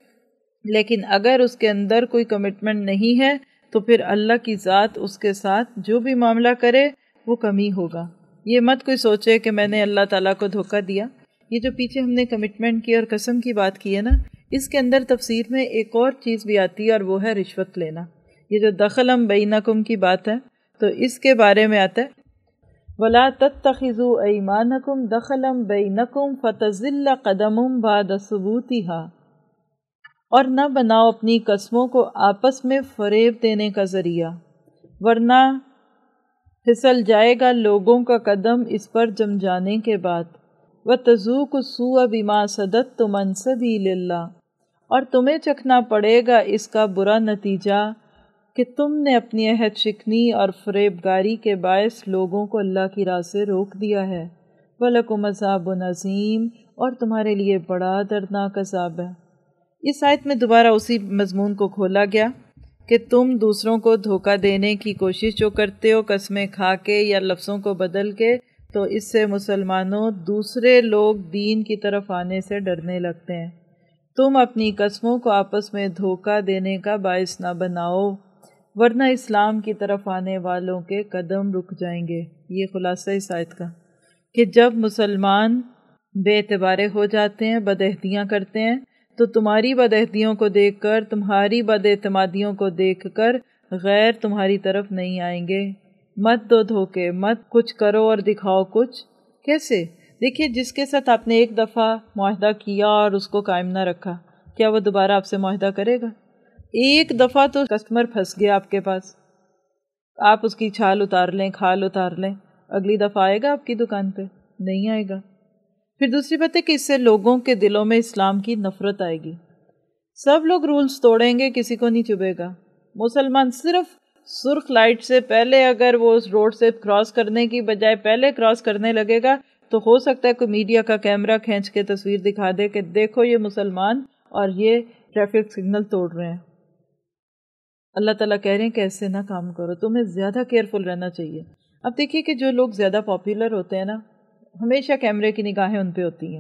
لیکن اگر اس کے اندر کوئی کمٹمنٹ نہیں ہے تو پھر اللہ کی ذات اس کے ساتھ جو بھی معاملہ کرے وہ کمی ہوگا. یہ مت کوئی سوچے کہ میں نے اللہ تعالیٰ کو دھوکہ دیا. یہ جو پیچھے ہم نے کمٹمنٹ کی اور قسم کی بات کی ہے نا، اس کے اندر تفسیر میں ایک اور چیز بھی آتی ہے اور وہ ہے رشوت لینا. یہ جو دخلم بینکم کی بات ہے تو اس کے بارے میں آتا ہے وَلَا تَتَّخِذُوا أَيْمَانَكُمْ دَخَلًا بَيْنَكُمْ فَتَزِلَّ قَدَمٌ بَعْدَ ثُبُوتِهَا، اور نہ بناؤ اپنی قسموں کو آپس میں فریب دینے کا ذریعہ، ورنہ پھسل جائے گا لوگوں کا قدم اس پر جم جانے کے بعد. وَتَذُوقُوا السُّوءَ بِمَا صَدَدتُّمْ عَنْ سَبِيلِ اللَّهِ، اور تمہیں چکھنا پڑے گا اس کا برا نتیجہ کہ تم نے اپنی عہد شکنی اور فریب گاری کے باعث لوگوں کو اللہ کی راہ سے روک دیا ہے. وَلَكُمْ عَذَابٌ عَظِيمٌ، اور تمہارے لیے بڑا دردناک عذاب ہے. اس آیت میں دوبارہ اسی مضمون کو کھولا گیا کہ تم دوسروں کو دھوکہ دینے کی کوشش جو کرتے ہو قسمیں کھا کے یا لفظوں کو بدل کے، تو اس سے مسلمانوں دوسرے لوگ دین کی طرف آنے سے ڈرنے لگتے ہیں. تم اپنی قسموں کو آپس میں دھوکہ دینے کا باعث نہ بناؤ، ورنہ اسلام کی طرف آنے والوں کے قدم رک جائیں گے. یہ خلاصہ اس آیت کا کہ جب مسلمان بے اعتبارے ہو جاتے ہیں، بدعہدیاں کرتے ہیں، تو تمہاری بدعہدیوں کو دیکھ کر، تمہاری بد اعتمادیوں کو دیکھ کر غیر تمہاری طرف نہیں آئیں گے۔ مت دو دھوکے، مت کچھ کرو اور دکھاؤ کچھ۔ کیسے؟ دیکھیے، جس کے ساتھ آپ نے ایک دفعہ معاہدہ کیا اور اس کو قائم نہ رکھا، کیا وہ دوبارہ آپ سے معاہدہ کرے گا؟ ایک دفعہ تو کسٹمر پھنس گیا آپ کے پاس، آپ اس کی چھال اتار لیں، کھال اتار لیں، اگلی دفعہ آئے گا آپ کی دکان پہ؟ نہیں آئے گا۔ پھر دوسری بات ہے کہ اس سے لوگوں کے دلوں میں اسلام کی نفرت آئے گی، سب لوگ رولز توڑیں گے، کسی کو نہیں چبھے گا۔ مسلمان صرف سرخ لائٹ سے پہلے اگر وہ اس روڈ سے کراس کرنے کی بجائے پہلے کراس کرنے لگے گا تو ہو سکتا ہے کوئی میڈیا کا کیمرہ کھینچ کے تصویر دکھا دے کہ دیکھو یہ مسلمان اور یہ ٹریفک سگنل توڑ رہے ہیں۔ اللہ تعالیٰ کہہ رہے ہیں کہ ایسے نہ کام کرو، تمہیں زیادہ کیئرفل رہنا چاہیے۔ اب دیکھیے کہ جو لوگ زیادہ پاپولر ہوتے ہیں نا، ہمیشہ کیمرے کی نگاہیں ان پہ ہوتی ہیں،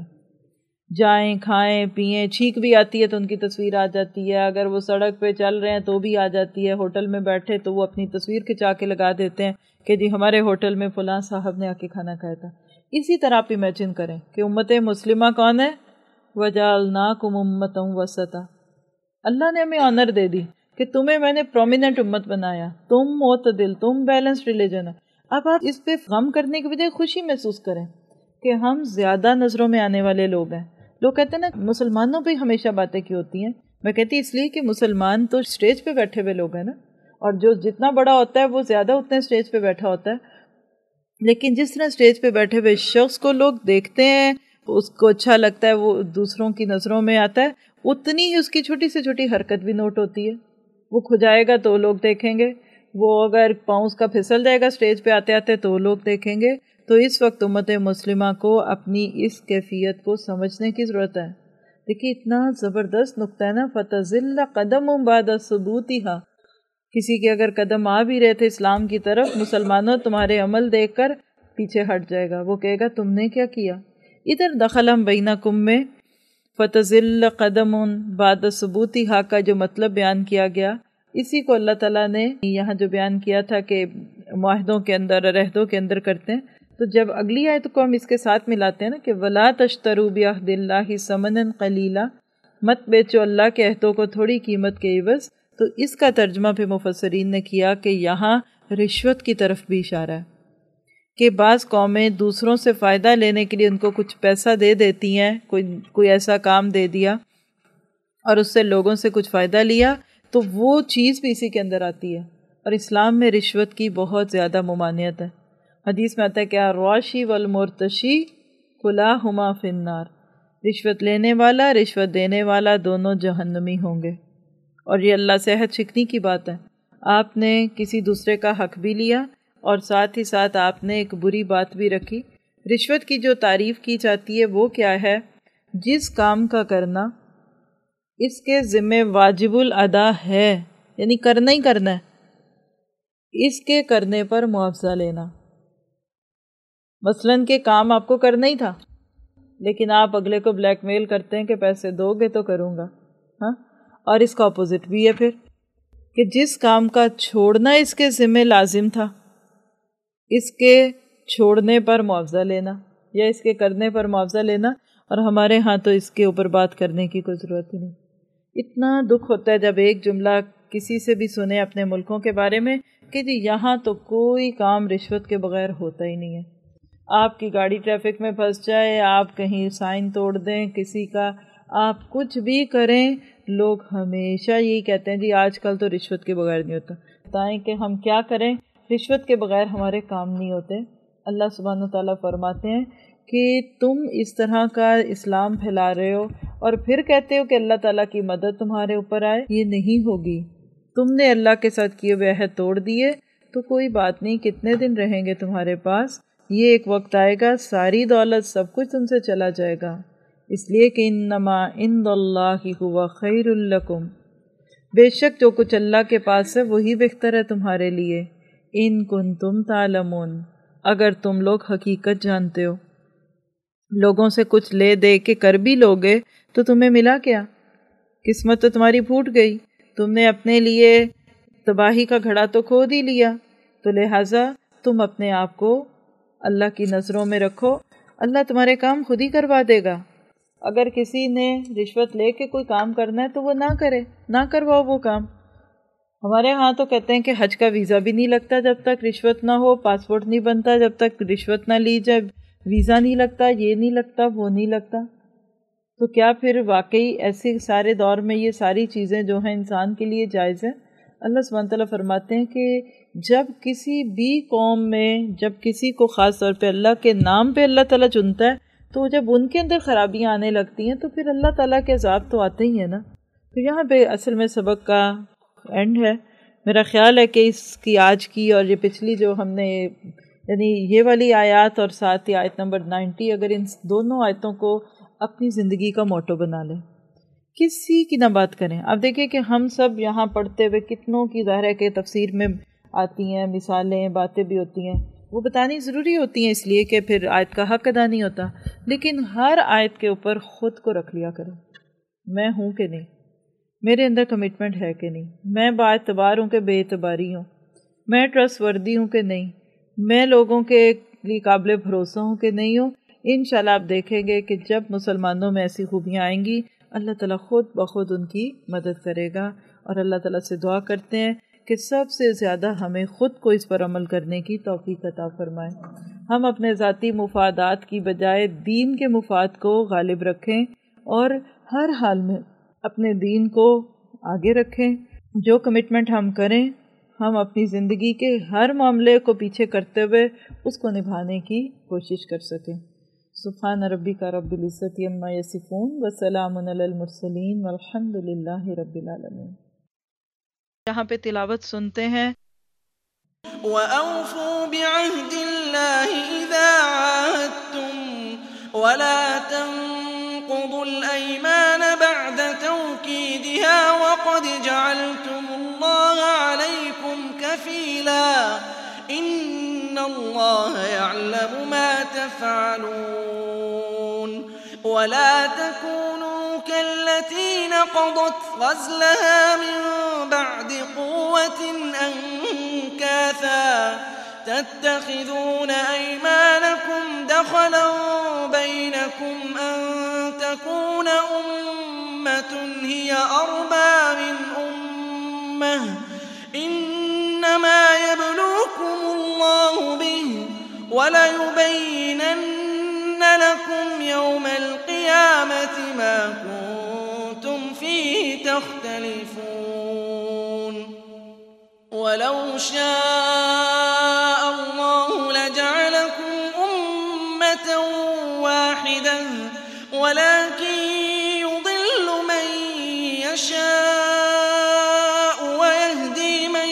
جائیں کھائیں پئیں، چھینک بھی آتی ہے تو ان کی تصویر آ جاتی ہے، اگر وہ سڑک پہ چل رہے ہیں تو بھی آ جاتی ہے، ہوٹل میں بیٹھے تو وہ اپنی تصویر کھنچا کے لگا دیتے ہیں کہ جی ہمارے ہوٹل میں فلاں صاحب نے آ کے کھانا کھایا تھا۔ اسی طرح آپ امیجن کریں کہ امت مسلمہ کون ہے؟ وَجَعَلْنَاكُمْ أُمَّةً وَسَطًا، اللہ نے ہمیں آنر دے دی کہ تمہیں میں نے پرومیننٹ امت بنایا، تم معتدل، تم بیلنس ریلیجن ہے۔ اب آپ اس پہ غم کرنے کی بجائے خوشی محسوس کریں کہ ہم زیادہ نظروں میں آنے والے لوگ ہیں۔ لوگ کہتے ہیں نا مسلمانوں پہ ہمیشہ باتیں کی ہوتی ہیں، میں کہتی اس لیے کہ مسلمان تو اسٹیج پہ بیٹھے ہوئے لوگ ہیں نا، اور جو جتنا بڑا ہوتا ہے وہ زیادہ اتنے اسٹیج پہ بیٹھا ہوتا ہے، لیکن جس طرح اسٹیج پہ بیٹھے ہوئے شخص کو لوگ دیکھتے ہیں، اس کو اچھا لگتا ہے، وہ دوسروں کی نظروں میں آتا ہے، اتنی ہی اس کی چھوٹی سے چھوٹی حرکت بھی نوٹ ہوتی ہے۔ وہ کھجائے گا تو لوگ دیکھیں گے، وہ اگر پاؤں کا پھسل جائے گا اسٹیج پہ آتے آتے تو لوگ دیکھیں گے۔ تو اس وقت امت مسلمہ کو اپنی اس کیفیت کو سمجھنے کی ضرورت ہے۔ دیکھیے اتنا زبردست نقطہ ہے نا، فَتَزِلَّ قَدَمٌ بَعْدَ ثُبُوتِهَا، کسی کے اگر قدم آ بھی رہے تھے اسلام کی طرف، مسلمانوں تمہارے عمل دیکھ کر پیچھے ہٹ جائے گا، وہ کہے گا تم نے کیا کیا۔ ادھر دخلم بینکم میں فَتَزِلَّ قَدَمٌ بَعْدَ ثُبُوتِهَا کا جو مطلب بیان کیا گیا، اسی کو اللہ تعالیٰ نے یہاں جو بیان کیا تھا کہ معاہدوں کے اندر اور عہدوں کے اندر کرتے ہیں، تو جب اگلی آیت کو ہم اس کے ساتھ ملاتے ہیں نا کہ وَلَا تَشْتَرُوا بِعَهْدِ اللَّهِ ثَمَنًا قَلِيلًا، مت بیچو اللہ کے عہدوں کو تھوڑی قیمت کے عوض، تو اس کا ترجمہ پھر مفسرین نے کیا کہ یہاں رشوت کی طرف بھی اشارہ ہے کہ بعض قومیں دوسروں سے فائدہ لینے کے لیے ان کو کچھ پیسہ دے دیتی ہیں، کوئی ایسا کام دے دیا اور اس سے لوگوں سے کچھ فائدہ لیا، تو وہ چیز بھی اسی کے اندر آتی ہے، اور اسلام میں رشوت کی بہت زیادہ ممانعت ہے۔ حدیث میں آتا ہے کہ الراشی والمرتشی کلاہما فی النار، رشوت لینے والا رشوت دینے والا دونوں جہنمی ہوں گے۔ اور یہ اللہ سے عہد شکنی کی بات ہے، آپ نے کسی دوسرے کا حق بھی لیا اور ساتھ ہی ساتھ آپ نے ایک بری بات بھی رکھی۔ رشوت کی جو تعریف کی جاتی ہے وہ کیا ہے؟ جس کام کا کرنا اس کے ذمہ واجب الادا ہے، یعنی کرنا ہی کرنا ہے، اس کے کرنے پر معاوضہ لینا۔ مثلاً کہ کام آپ کو کرنا ہی تھا لیکن آپ اگلے کو بلیک میل کرتے ہیں کہ پیسے دو گے تو کروں گا، ہاں؟ اور اس کا اپوزٹ بھی ہے پھر کہ جس کام کا چھوڑنا اس کے ذمہ لازم تھا، اس کے چھوڑنے پر معاوضہ لینا یا اس کے کرنے پر معاوضہ لینا، اور ہمارے ہاں تو اس کے اوپر بات کرنے کی کوئی ضرورت ہی نہیں۔ اتنا دکھ ہوتا ہے جب ایک جملہ کسی سے بھی سنے اپنے ملکوں کے بارے میں کہ جی یہاں تو کوئی کام رشوت کے بغیر ہوتا ہی نہیں ہے۔ آپ کی گاڑی ٹریفک میں پھنس جائے، آپ کہیں سائن توڑ دیں کسی کا، آپ کچھ بھی کریں، لوگ ہمیشہ یہی کہتے ہیں جی آج کل تو رشوت کے بغیر نہیں ہوتا۔ بتائیں کہ ہم کیا کریں، رشوت کے بغیر ہمارے کام نہیں ہوتے۔ اللہ سبحانہ وتعالیٰ فرماتے ہیں کہ تم اس طرح کا اسلام پھیلا رہے ہو اور پھر کہتے ہو کہ اللہ تعالیٰ کی مدد تمہارے اوپر آئے، یہ نہیں ہوگی۔ تم نے اللہ کے ساتھ کیے ہوئے عہد توڑ دیے تو کوئی بات نہیں، کتنے دن رہیں گے تمہارے پاس، یہ ایک وقت آئے گا ساری دولت سب کچھ تم سے چلا جائے گا۔ اس لیے کہ انما عند اللہ ہوا خیر لکم، بے شک جو کچھ اللہ کے پاس ہے وہی بہتر ہے تمہارے لیے، ان کنتم تعلمون، اگر تم لوگ حقیقت جانتے ہو۔ لوگوں سے کچھ لے دے کے کر بھی لوگے تو تمہیں ملا کیا؟ قسمت تو تمہاری پھوٹ گئی، تم نے اپنے لیے تباہی کا گھڑا تو کھود ہی لیا۔ تو لہٰذا تم اپنے آپ کو اللہ کی نظروں میں رکھو، اللہ تمہارے کام خود ہی کروا دے گا۔ اگر کسی نے رشوت لے کے کوئی کام کرنا ہے تو وہ نہ کرے، نہ کرواؤ وہ کام۔ ہمارے ہاں تو کہتے ہیں کہ حج کا ویزا بھی نہیں لگتا جب تک رشوت نہ ہو، پاسپورٹ نہیں بنتا جب تک رشوت نہ لی جائے، ویزا نہیں لگتا، یہ نہیں لگتا، وہ نہیں لگتا۔ تو کیا پھر واقعی ایسے سارے دور میں یہ ساری چیزیں جو ہیں انسان کے لیے جائز ہیں؟ اللہ سبحانہ تعالیٰ فرماتے ہیں کہ جب کسی بھی قوم میں جب کسی کو خاص طور پہ اللہ کے نام پہ اللہ تعالیٰ چنتا ہے تو جب ان کے اندر خرابیاں آنے لگتی ہیں تو پھر اللہ تعالیٰ کے عذاب تو آتے ہی ہیں نا۔ تو یہاں پہ اصل میں سبق کا اینڈ ہے۔ میرا خیال ہے کہ اس کی آج کی اور یہ پچھلی جو ہم نے یعنی یہ والی آیات اور ساتھ ہی آیت نمبر 90 اگر ان دونوں آیتوں کو اپنی زندگی کا موٹو بنا لیں، کسی کی نہ بات کریں۔ آپ دیکھیں کہ ہم سب یہاں پڑھتے ہوئے کتنوں کی ظاہر ہے کہ تفسیر میں آتی ہیں مثالیں، باتیں بھی ہوتی ہیں، وہ بتانی ضروری ہوتی ہیں اس لیے کہ پھر آیت کا حق ادا نہیں ہوتا، لیکن ہر آیت کے اوپر خود کو رکھ لیا کریں، میں ہوں کہ نہیں، میرے اندر کمٹمنٹ ہے کہ نہیں، میں با اعتبار ہوں کہ بے اعتباری ہوں، میں ٹرسٹ وردی ہوں کہ نہیں، میں لوگوں کے لیے قابل بھروسہ ہوں کہ نہیں ہوں۔ انشاءاللہ آپ دیکھیں گے کہ جب مسلمانوں میں ایسی خوبیاں آئیں گی اللہ تعالیٰ خود بخود ان کی مدد کرے گا، اور اللہ تعالیٰ سے دعا کرتے ہیں کہ سب سے زیادہ ہمیں خود کو اس پر عمل کرنے کی توفیق عطا فرمائے۔ ہم اپنے ذاتی مفادات کی بجائے دین کے مفاد کو غالب رکھیں اور ہر حال میں اپنے دین کو آگے رکھیں۔ جو کمٹمنٹ ہم کریں ہم اپنی زندگی کے ہر معاملے کو پیچھے کرتے ہوئے اس کو نبھانے کی کوشش کر سکیں۔ سبحان ربک رب العزت عما یصفون وسلام علی المرسلین والحمد للہ رب العالمین۔ یہاں پہ تلاوت سنتے ہیں۔ وَأَوْفُوا بِعَهْدِ اللَّهِ إِذَا عَاهَدتُّمْ وَلَا تَنقُضُوا الْأَيْمَانَ بَعْدَ تَوْكِيدِهَا وَقَدْ جَعَلْتُمُ اللَّهَ عَلَيْكُمْ كَفِيلًا إِنَّ اللَّهَ يَعْلَمُ مَا تَفْعَلُونَ وَلَا تَكُونُوا كَالَّتِي نَقَضَتْ غَزْلَهَا مِن بَعْدِ قُوَّةٍ أَنكَاثًا تَتَّخِذُونَ أَيْمَانَكُمْ دَخَلًا بَيْنَكُمْ أَن تَكُونَ أُمَّةٌ هِيَ أَرْبَىٰ مِنْ أُمَّةٍ إِنَّمَا يَبْلُوكُمُ اللَّهُ بِهِ وَلَيُبَيِّنَنَّ لَكُمْ يَوْمَ الْقِيَامَةِ مَا كُنتُمْ فِيهِ تَخْتَلِفُونَ وَلَوْ شَاءَ اللَّهُ لَجَعَلَكُمْ أُمَّةً وَاحِدَةً وَلَٰكِن يُضِلُّ مَن يَشَاءُ وَيَهْدِي مَن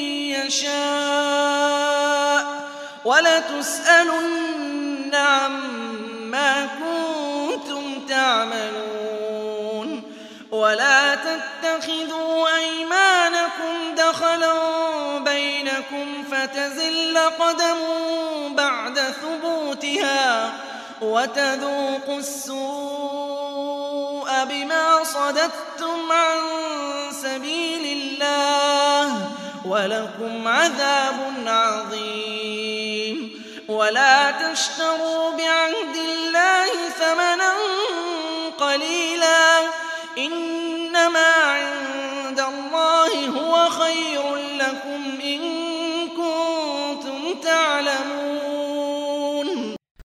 يَشَاءُ وَلَتُسْأَلُنَّ عَمَّا كُنتُمْ تَعْمَلُونَ وَلَا تَتَّخِذُوا أَيْمَانَكُمْ دَخَلًا بَيْنَكُمْ فَتَزِلَّ قَدَمٌ بَعْدَ ثُبُوتِهَا وَتَذُوقُوا السُّوءَ بِمَا صَدَدتُّمْ عَن سَبِيلِ اللَّهِ وَلَكُمْ عَذَابٌ عَظِيمٌ وَلَا تَشْتَرُوا بِعَهْدِ اللَّهِ ثَمَنًا